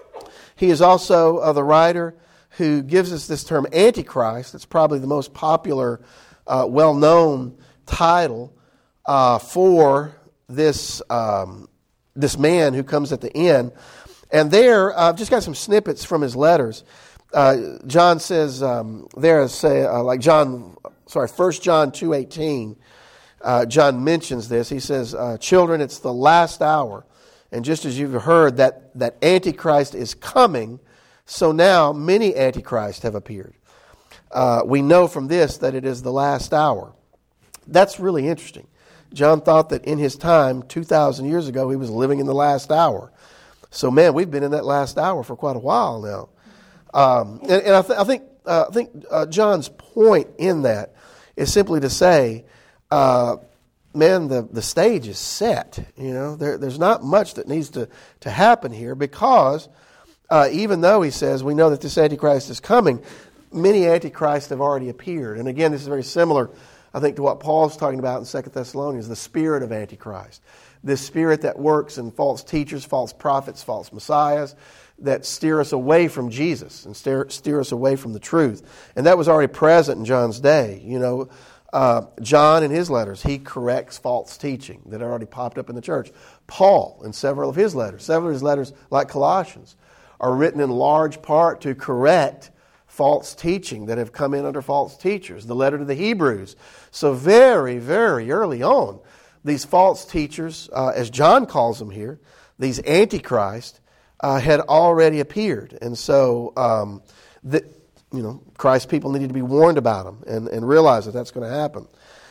He is also uh, the writer who gives us this term Antichrist. It's probably the most popular, uh, well-known title uh, for this um, this man who comes at the end. And there, I've just got some snippets from his letters. Uh, John says um, there, say uh, like John, sorry, First John two eighteen. Uh, John mentions this. He says, uh, "Children, it's the last hour, and just as you've heard that that Antichrist is coming, so now many Antichrists have appeared. Uh, we know from this that it is the last hour." That's really interesting. John thought that in his time, two thousand years ago, he was living in the last hour. So, man, we've been in that last hour for quite a while now. Um, and, and I, th- I think uh, I think uh, John's point in that is simply to say, uh, man, the, the stage is set. You know, there, there's not much that needs to, to happen here because uh, even though he says we know that this Antichrist is coming, many Antichrists have already appeared. And again, this is very similar, I think, to what Paul's talking about in Second Thessalonians, the spirit of Antichrist. This spirit that works in false teachers, false prophets, false messiahs, that steer us away from Jesus and steer, steer us away from the truth. And that was already present in John's day. You know, uh, John in his letters, he corrects false teaching that already popped up in the church. Paul in several of his letters, several of his letters like Colossians, are written in large part to correct false teaching that have come in under false teachers. The letter to the Hebrews. So very, very early on, these false teachers, uh, as John calls them here, these antichrist, uh, had already appeared. And so, um, the, you know, Christ's people needed to be warned about them and, and realize that that's going to happen.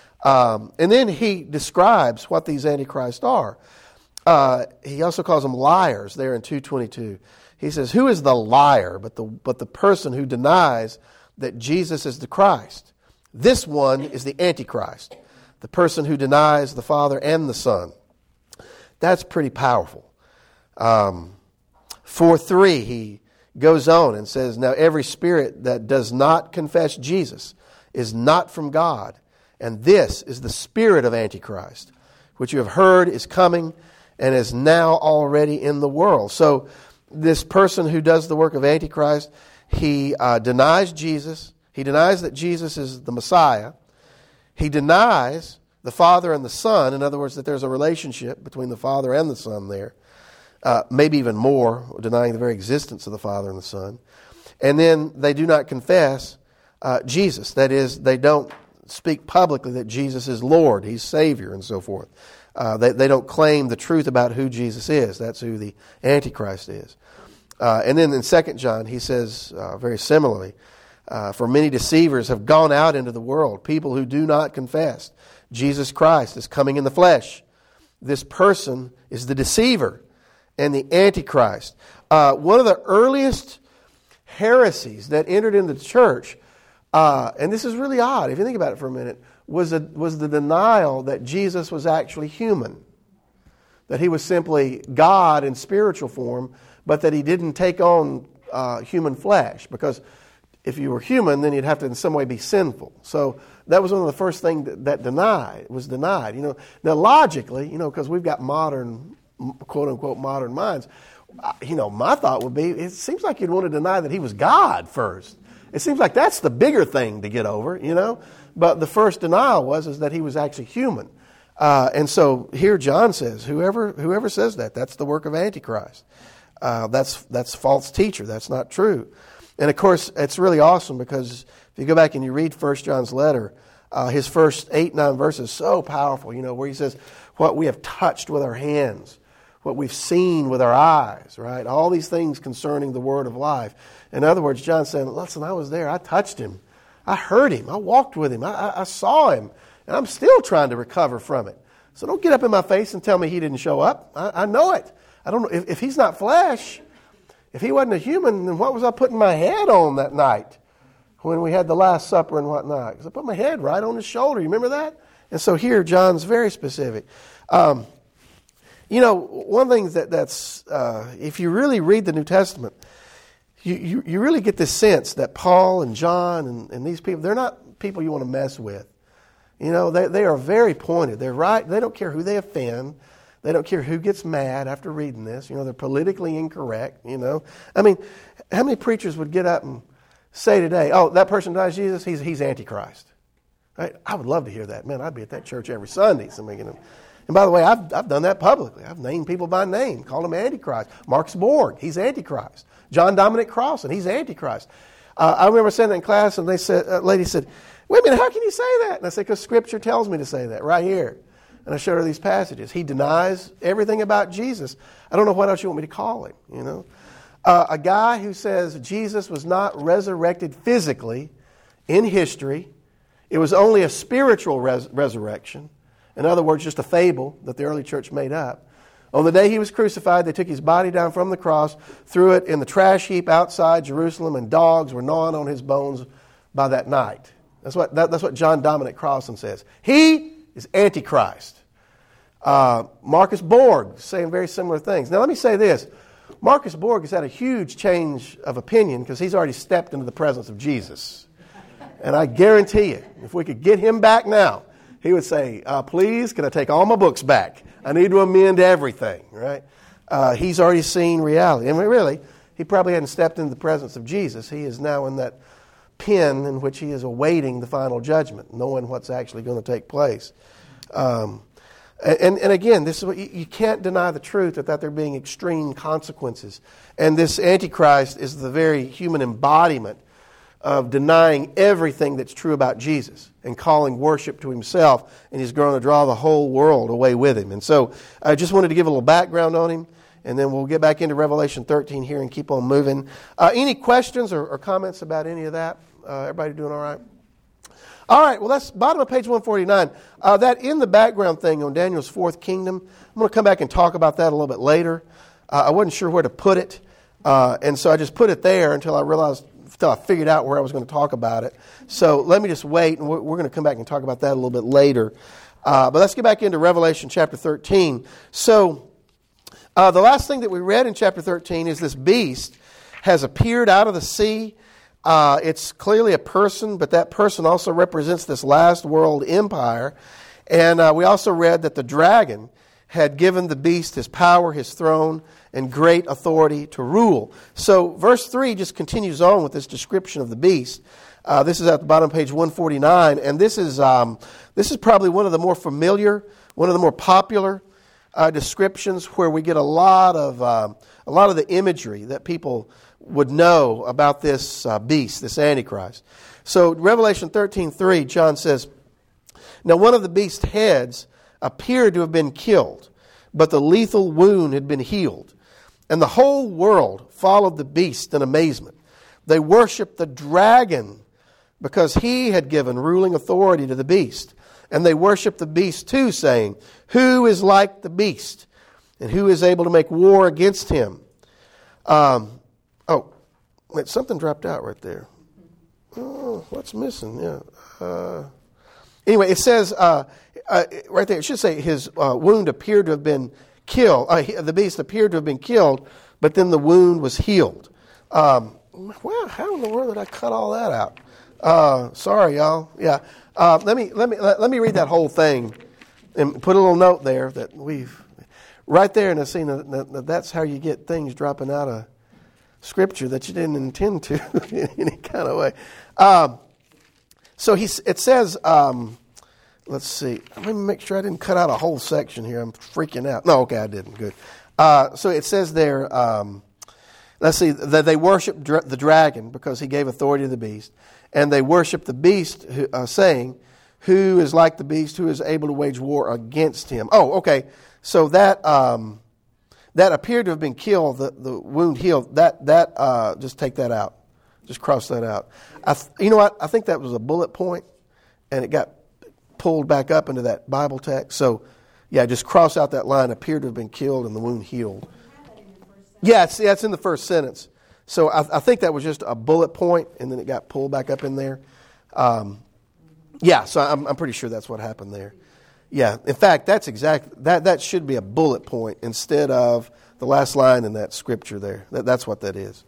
Um, and then he describes what these antichrists are. Uh, he also calls them liars there in two twenty-two. He says, who is the liar but the but the person who denies that Jesus is the Christ? This one is the Antichrist, the person who denies the Father and the Son. That's pretty powerful. Um, four three, he goes on and says, now every spirit that does not confess Jesus is not from God, and this is the spirit of Antichrist, which you have heard is coming and is now already in the world. So this person who does the work of Antichrist, he uh, denies Jesus. He denies that Jesus is the Messiah. He denies the Father and the Son. In other words, that there's a relationship between the Father and the Son there. Uh, maybe even more, denying the very existence of the Father and the Son. And then they do not confess uh, Jesus. That is, they don't speak publicly that Jesus is Lord, He's Savior, and so forth. Uh, they, they don't claim the truth about who Jesus is. That's who the Antichrist is. Uh, and then in Second John, he says uh, very similarly, uh, for many deceivers have gone out into the world, people who do not confess Jesus Christ is coming in the flesh. This person is the deceiver and the Antichrist. Uh, one of the earliest heresies that entered into the church, uh, and this is really odd if you think about it for a minute, was a, was the denial that Jesus was actually human. That He was simply God in spiritual form, but that He didn't take on uh, human flesh. Because if you were human, then you'd have to in some way be sinful. So that was one of the first things that, that denied, was denied. You know, now logically, you know, because we've got modern, quote unquote, modern minds, you know, my thought would be, it seems like you'd want to deny that He was God first. It seems like that's the bigger thing to get over, you know. But the first denial was is that He was actually human. Uh, and so here John says, whoever whoever says that, that's the work of Antichrist. Uh, that's that's false teacher. That's not true. And of course, it's really awesome because if you go back and you read First John's letter, uh, his first eight, nine verses, so powerful, you know, where he says, what we have touched with our hands, what we've seen with our eyes, right? All these things concerning the word of life. In other words, John's saying, listen, I was there. I touched Him. I heard Him. I walked with Him. I, I, I saw Him. And I'm still trying to recover from it. So don't get up in my face and tell me He didn't show up. I, I know it. I don't know. If, if He's not flesh, if He wasn't a human, then what was I putting my head on that night when we had the Last Supper and whatnot? Because I put my head right on His shoulder. You remember that? And so here, John's very specific. Um, you know, one thing that, that's, uh, if you really read the New Testament, you, you, you really get this sense that Paul and John and, and these people, they're not people you want to mess with. You know, they, they are very pointed. They're right. They don't care who they offend. They don't care who gets mad after reading this. You know, they're politically incorrect, you know. I mean, how many preachers would get up and say today, oh, that person denies Jesus, he's he's Antichrist. Right? I would love to hear that. Man, I'd be at that church every Sunday. So, you know. And by the way, I've, I've done that publicly. I've named people by name, called them Antichrist. Marcus Borg, he's Antichrist. John Dominic Crossan, he's Antichrist. Uh, I remember saying that in class, and they said, a lady said, wait a minute, how can you say that? And I said, because Scripture tells me to say that right here. And I showed her these passages. He denies everything about Jesus. I don't know what else you want me to call him, you know. Uh, a guy who says Jesus was not resurrected physically in history. It was only a spiritual res- resurrection. In other words, just a fable that the early church made up. On the day He was crucified, they took His body down from the cross, threw it in the trash heap outside Jerusalem, and dogs were gnawing on His bones by that night. That's what, that, that's what John Dominic Crossan says. He is Antichrist. Uh, Marcus Borg saying very similar things. Now let me say this. Marcus Borg has had a huge change of opinion because he's already stepped into the presence of Jesus. And I guarantee you, if we could get him back now, he would say, uh, please, can I take all my books back? I need to amend everything, right? Uh, he's already seen reality. I mean, really, he probably hadn't stepped into the presence of Jesus. He is now in that pen in which he is awaiting the final judgment, knowing what's actually going to take place. Um, And, and again, this is what you, you can't deny the truth without there being extreme consequences. And this Antichrist is the very human embodiment of denying everything that's true about Jesus and calling worship to himself, and he's going to draw the whole world away with him. And so I just wanted to give a little background on him, and then we'll get back into Revelation thirteen here and keep on moving. Uh, any questions or, or comments about any of that? Uh, everybody doing all right? All right, well, that's bottom of page one forty-nine. Uh, that in the background thing on Daniel's fourth kingdom, I'm going to come back and talk about that a little bit later. Uh, I wasn't sure where to put it, uh, and so I just put it there until I realized, until I figured out where I was going to talk about it. So let me just wait, and we're, we're going to come back and talk about that a little bit later. Uh, but let's get back into Revelation chapter thirteen. So uh, the last thing that we read in chapter thirteen is this beast has appeared out of the sea. Uh, it's clearly a person, but that person also represents this last world empire. And uh, we also read that the dragon had given the beast his power, his throne, and great authority to rule. So verse three just continues on with this description of the beast. Uh, this is at the bottom of page one forty-nine, and this is um, this is probably one of the more familiar, one of the more popular uh, descriptions where we get a lot of um, a lot of the imagery that people would know about this uh, beast, this Antichrist. So Revelation thirteen three, John says, "Now one of the beast's heads appeared to have been killed, but the lethal wound had been healed. And the whole world followed the beast in amazement. They worshiped the dragon because he had given ruling authority to the beast. And they worshiped the beast too, saying, 'Who is like the beast? And who is able to make war against him?'" Um, oh, wait, something dropped out right there. Oh, what's missing? Yeah. Uh, anyway, it says uh, uh, right there, it should say his uh, wound appeared to have been killed. Uh, he, the beast appeared to have been killed, but then the wound was healed. Um, well, how in the world did I cut all that out? Uh, sorry, y'all. Yeah. Uh, let me let me let, let me read that whole thing and put a little note there that we've right there in the scene. That, that that's how you get things dropping out of Scripture that you didn't intend to in any kind of way. Um, so he it says. Um, let's see. Let me make sure I didn't cut out a whole section here. I'm freaking out. No, okay, I didn't. Good. Uh, so it says there. Um, let's see. That they worship dra- the dragon because he gave authority to the beast. And they worship the beast, who, uh, saying, "Who is like the beast? Who is able to wage war against him?" Oh, okay. So that um, that appeared to have been killed. The, the wound healed. That that uh, just take that out. Just cross that out. I th- you know what? I think that was a bullet point, and it got pulled back up into that Bible text. So, yeah, just cross out that line. Appeared to have been killed, and the wound healed. Yeah, it's, yeah, it's in the first sentence. So I, I think that was just a bullet point, and then it got pulled back up in there. Um, yeah, so I'm, I'm pretty sure that's what happened there. Yeah, in fact, that's exact. That that should be a bullet point instead of the last line in that scripture there. That, that's what that is.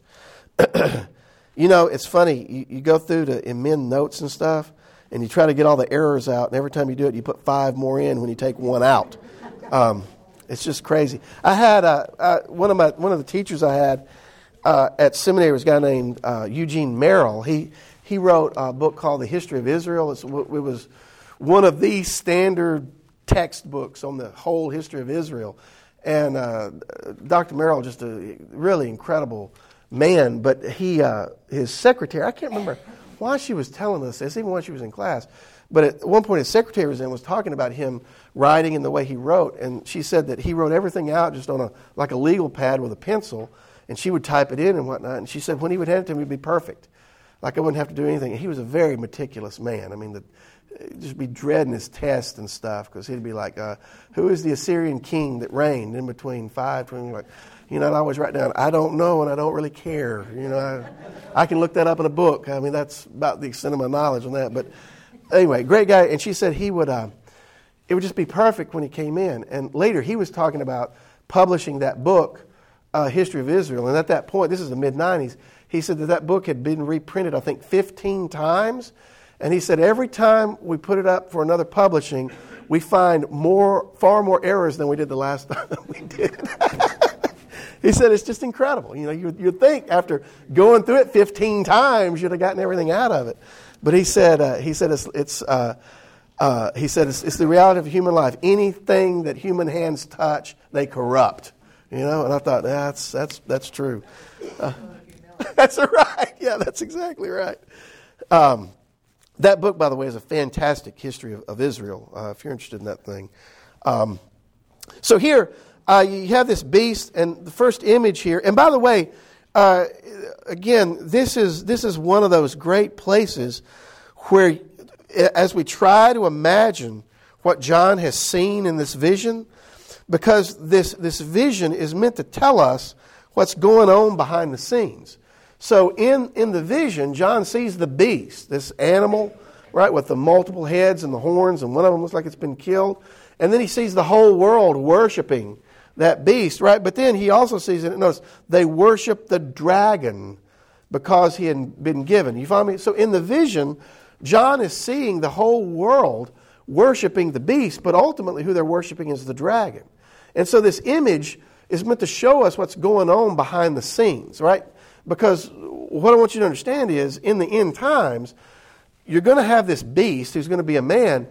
You know, it's funny. You, you go through to amend notes and stuff, and you try to get all the errors out, and every time you do it, you put five more in when you take one out. Um, it's just crazy. I had uh, uh, one of my one of the teachers I had. Uh, at seminary was a guy named uh, Eugene Merrill. He he wrote a book called The History of Israel. It's, it was one of the standard textbooks on the whole history of Israel. And uh, Doctor Merrill, just a really incredible man. But he uh, his secretary, I can't remember why she was telling us this, even when she was in class. But at one point his secretary was in was talking about him writing and the way he wrote. And she said that he wrote everything out just on a like a legal pad with a pencil. And she would type it in and whatnot. And she said when he would hand it to me, it would be perfect. Like I wouldn't have to do anything. And he was a very meticulous man. I mean, the, just be dreading his tests and stuff because he'd be like, uh, who is the Assyrian king that reigned in between five, twenty, like, you know, and I always write down, I don't know and I don't really care. You know, I, I can look that up in a book. I mean, that's about the extent of my knowledge on that. But anyway, great guy. And she said he would, uh, it would just be perfect when he came in. And later he was talking about publishing that book, Uh, History of Israel. And at that point, this is the mid nineties, he said that that book had been reprinted, I think, fifteen times. And he said every time we put it up for another publishing, we find more, far more errors than we did the last time we did it. He said it's just incredible. You know, you, you'd think after going through it fifteen times, you'd have gotten everything out of it. But he said, uh, he said it's, it's uh, Uh, he said, it's, it's the reality of human life. Anything that human hands touch, they corrupt. You know, and I thought, that's that's that's true. Uh, that's right. Yeah, that's exactly right. Um, that book, by the way, is a fantastic history of, of Israel, uh, if you're interested in that thing. Um, so here, uh, you have this beast, and the first image here, and by the way, uh, again, this is this is one of those great places where, as we try to imagine what John has seen in this vision, because this, this vision is meant to tell us what's going on behind the scenes. So in, in the vision, John sees the beast, this animal, right, with the multiple heads and the horns, and one of them looks like it's been killed. And then he sees the whole world worshiping that beast, right? But then he also sees it, notice, they worship the dragon because he had been given. You follow me? So in the vision, John is seeing the whole world worshiping the beast, but ultimately who they're worshiping is the dragon. And so this image is meant to show us what's going on behind the scenes, right? Because what I want you to understand is, in the end times, you're going to have this beast who's going to be a man,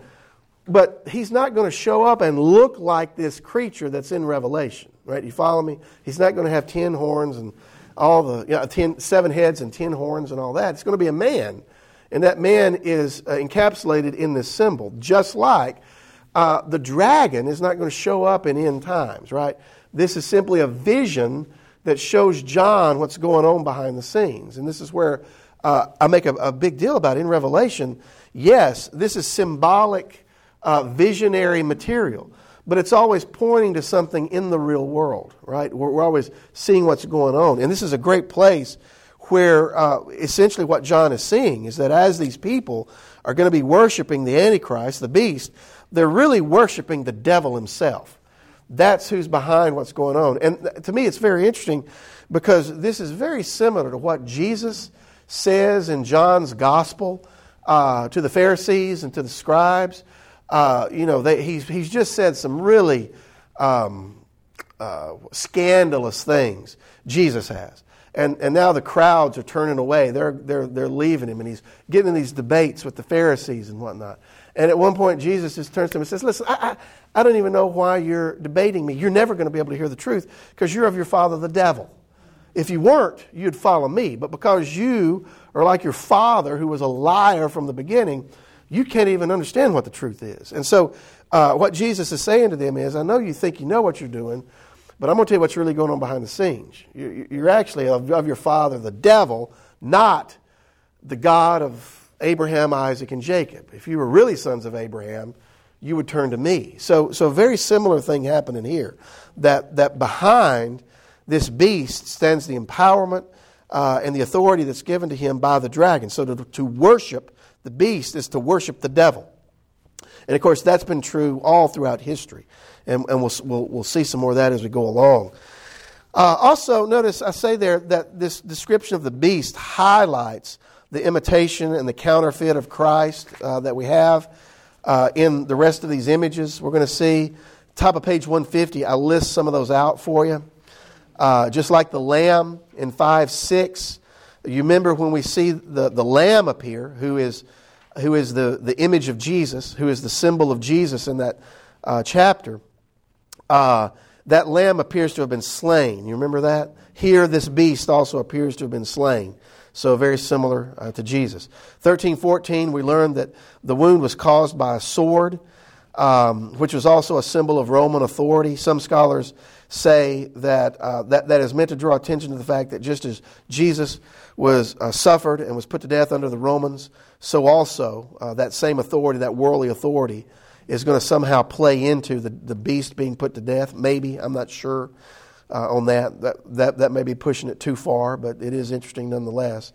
but he's not going to show up and look like this creature that's in Revelation, right? You follow me? He's not going to have ten horns and all the, you know, ten, seven heads and ten horns and all that. It's going to be a man. And that man is uh, encapsulated in this symbol, just like uh, the dragon is not going to show up in end times, right? This is simply a vision that shows John what's going on behind the scenes. And this is where uh, I make a, a big deal about it. In Revelation, yes, this is symbolic, uh, visionary material, but it's always pointing to something in the real world, right? We're, we're always seeing what's going on. And this is a great place where uh, essentially what John is seeing is that as these people are going to be worshiping the Antichrist, the beast, they're really worshiping the devil himself. That's who's behind what's going on. And to me, it's very interesting because this is very similar to what Jesus says in John's gospel uh, to the Pharisees and to the scribes. Uh, you know, they, he's, he's just said some really um, uh, scandalous things, Jesus has. And and now the crowds are turning away. They're they're they're leaving him, and he's getting in these debates with the Pharisees and whatnot. And at one point, Jesus just turns to him and says, "Listen, I I, I don't even know why you're debating me. You're never going to be able to hear the truth because you're of your father, the devil. If you weren't, you'd follow me. But because you are like your father, who was a liar from the beginning, you can't even understand what the truth is." And so, uh, what Jesus is saying to them is, "I know you think you know what you're doing, but I'm going to tell you what's really going on behind the scenes. You're actually of, of your father, the devil, not the God of Abraham, Isaac, and Jacob. If you were really sons of Abraham, you would turn to me." So, so a very similar thing happening here. That that behind this beast stands the empowerment uh, and the authority that's given to him by the dragon. So to, to worship the beast is to worship the devil. And of course, that's been true all throughout history. And, and we'll, we'll we'll see some more of that as we go along. Uh, also, notice I say there that this description of the beast highlights the imitation and the counterfeit of Christ uh, that we have uh, in the rest of these images. We're going to see, top of page one fifty, I list some of those out for you. Uh, just like the lamb in five six, you remember when we see the, the lamb appear, who is who is the, the image of Jesus, who is the symbol of Jesus in that uh, chapter. Uh, that lamb appears to have been slain. You remember that? Here, this beast also appears to have been slain. So very similar uh, to Jesus. thirteen fourteen, we learned that the wound was caused by a sword, um, which was also a symbol of Roman authority. Some scholars say that, uh, that that is meant to draw attention to the fact that just as Jesus was uh, suffered and was put to death under the Romans, so also uh, that same authority, that worldly authority, is going to somehow play into the, the beast being put to death. Maybe, I'm not sure uh, on that. that. That that may be pushing it too far, but it is interesting nonetheless.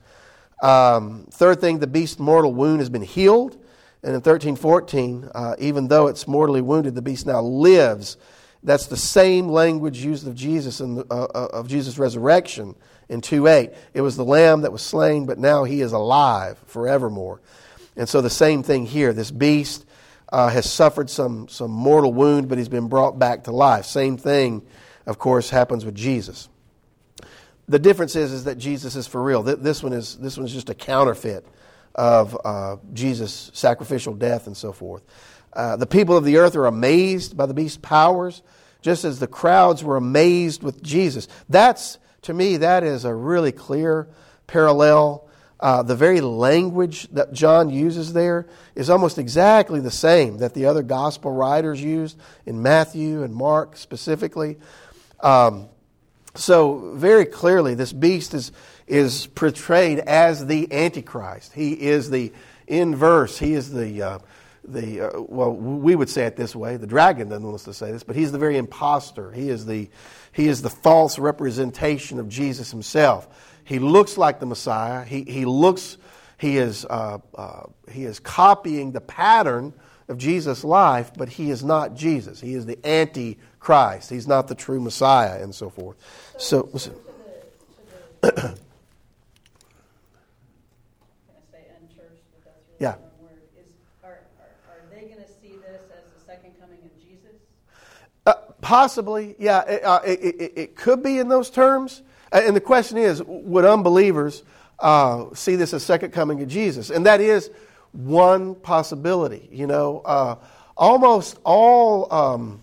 Um, third thing, the beast's mortal wound has been healed. And in thirteen fourteen, uh, even though it's mortally wounded, the beast now lives. That's the same language used of Jesus and uh, of Jesus' resurrection in two eight. It was the lamb that was slain, but now he is alive forevermore. And so the same thing here. This beast Uh, has suffered some some mortal wound, but he's been brought back to life. Same thing, of course, happens with Jesus. The difference is, is that Jesus is for real. This one is this one is just a counterfeit of uh, Jesus' sacrificial death and so forth. Uh, the people of the earth are amazed by the beast's powers, just as the crowds were amazed with Jesus. That's, to me, that is a really clear parallel. Uh, the very language that John uses there is almost exactly the same that the other gospel writers used in Matthew and Mark specifically. Um, so very clearly, this beast is is portrayed as the Antichrist. He is the inverse. He is the uh, the uh, well, we would say it this way. The dragon doesn't want us to say this, but he's the very imposter. He is the he is the false representation of Jesus himself. He looks like the Messiah. He he looks he is uh, uh, he is copying the pattern of Jesus' life, but he is not Jesus. He is the Antichrist. He's not the true Messiah, and so forth. So, so, so to the, to the can I say unchurched? But that's really yeah. the wrong word. Is are, are are they going to see this as the second coming of Jesus? Uh, possibly, yeah. It, uh, it, it, it could be in those terms. And the question is, would unbelievers uh, see this as second coming of Jesus? And that is one possibility. You know, uh, almost all. Um,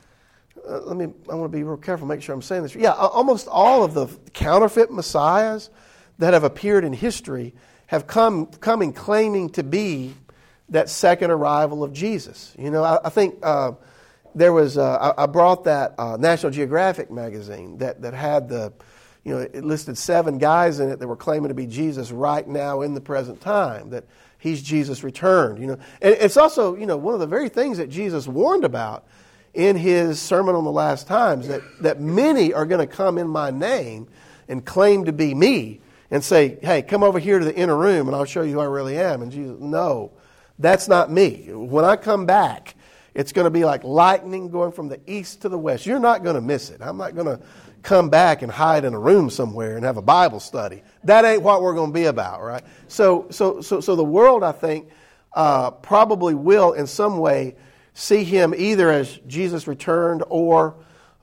uh, let me. I want to be real careful. Make sure I'm saying this. Yeah, almost all of the counterfeit messiahs that have appeared in history have come coming claiming to be that second arrival of Jesus. You know, I, I think. Uh, There was uh, I, I brought that uh, National Geographic magazine that, that had the, you know, it listed seven guys in it that were claiming to be Jesus right now in the present time, that he's Jesus returned. You know, and it's also, you know, one of the very things that Jesus warned about in his Sermon on the Last Times, that that many are going to come in my name and claim to be me and say, hey, come over here to the inner room and I'll show you who I really am. And Jesus, no, that's not me. When I come back, it's going to be like lightning going from the east to the west. You're not going to miss it. I'm not going to come back and hide in a room somewhere and have a Bible study. That ain't what we're going to be about, right? So, so, so, so the world, I think, uh, probably will in some way see him either as Jesus returned or,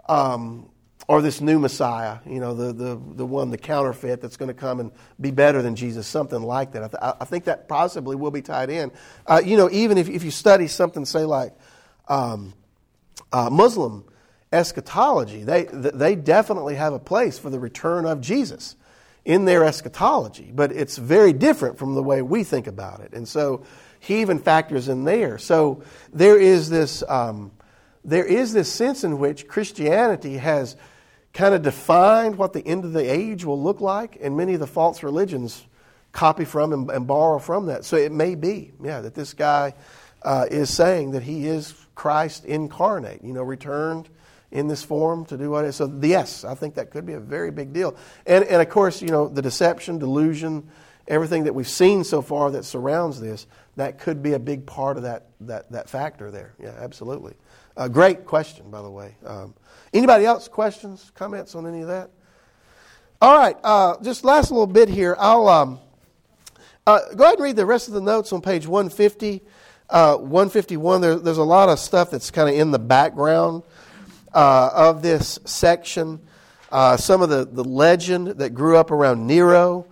um, or this new Messiah. You know, the the the one, the counterfeit that's going to come and be better than Jesus, something like that. I, th- I think that possibly will be tied in. Uh, you know, even if if you study something, say like. Um, uh, Muslim eschatology, they they definitely have a place for the return of Jesus in their eschatology, but it's very different from the way we think about it, and so he even factors in there. So there is this um, there is this sense in which Christianity has kind of defined what the end of the age will look like, and many of the false religions copy from and, and borrow from that. So it may be, yeah, that this guy uh, is saying that he is Christ incarnate, you know, returned in this form to do what it is. So yes, I think that could be a very big deal. And and of course, you know, the deception, delusion, everything that we've seen so far that surrounds this, that could be a big part of that that, that factor there. Yeah, absolutely. Uh, great question, by the way. Um, anybody else questions, comments on any of that? All right, uh, just last little bit here. I'll um, uh, go ahead and read the rest of the notes on page one fifty. Uh, one fifty-one, there, there's a lot of stuff that's kind of in the background uh, of this section. Uh, some of the, the legend that grew up around Nero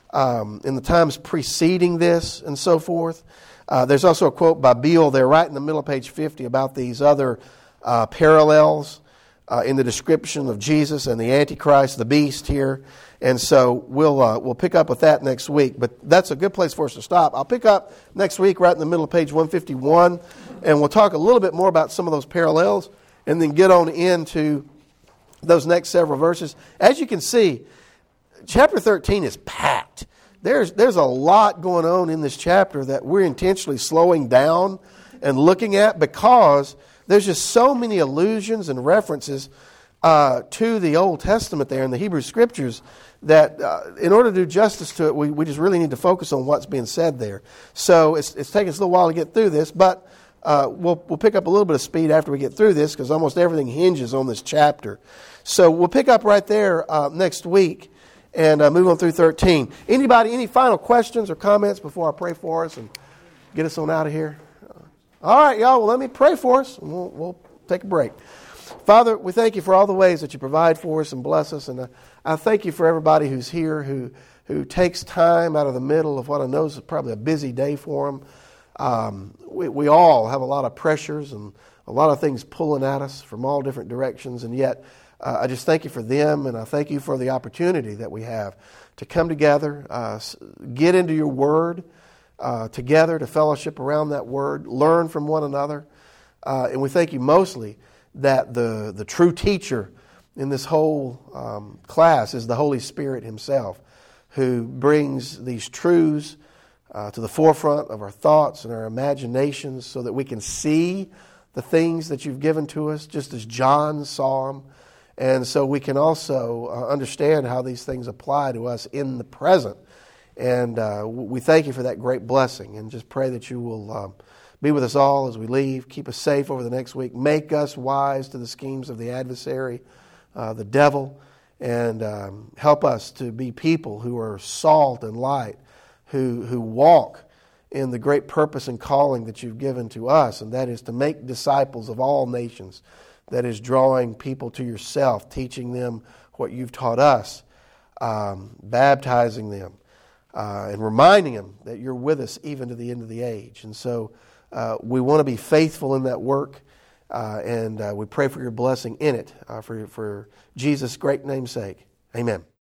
um, in the times preceding this and so forth. Uh, there's also a quote by Beale there right in the middle of page fifty about these other uh, parallels uh, in the description of Jesus and the Antichrist, the beast here. And so we'll uh, we'll pick up with that next week. But that's a good place for us to stop. I'll pick up next week right in the middle of page one fifty-one, and we'll talk a little bit more about some of those parallels, and then get on into those next several verses. As you can see, chapter thirteen is packed. There's there's a lot going on in this chapter that we're intentionally slowing down and looking at, because there's just so many allusions and references uh, to the Old Testament there in the Hebrew Scriptures that uh, in order to do justice to it, we, we just really need to focus on what's being said there. So it's it's taken us a little while to get through this, but uh, we'll we'll pick up a little bit of speed after we get through this, because almost everything hinges on this chapter. So we'll pick up right there uh, next week and uh, move on through thirteen. Anybody, any final questions or comments before I pray for us and get us on out of here? All right, y'all, well, let me pray for us, and we'll, we'll take a break. Father, we thank you for all the ways that you provide for us and bless us, and uh, I thank you for everybody who's here who who takes time out of the middle of what I know is probably a busy day for him. Um, we, we all have a lot of pressures and a lot of things pulling at us from all different directions, and yet uh, I just thank you for them, and I thank you for the opportunity that we have to come together, uh, get into your Word uh, together, to fellowship around that Word, learn from one another, uh, and we thank you mostly that the, the true teacher in this whole um, class is the Holy Spirit Himself, who brings these truths uh, to the forefront of our thoughts and our imaginations so that we can see the things that you've given to us, just as John saw them. And so we can also uh, understand how these things apply to us in the present. And uh, we thank you for that great blessing, and just pray that you will um, be with us all as we leave. Keep us safe over the next week. Make us wise to the schemes of the adversary, uh, the devil, and um, help us to be people who are salt and light, who who walk in the great purpose and calling that you've given to us, and that is to make disciples of all nations. That is drawing people to yourself, teaching them what you've taught us, um, baptizing them, uh, and reminding them that you're with us even to the end of the age. And so uh, we want to be faithful in that work, uh, and uh, we pray for your blessing in it, uh, for, for Jesus' great name's sake. Amen.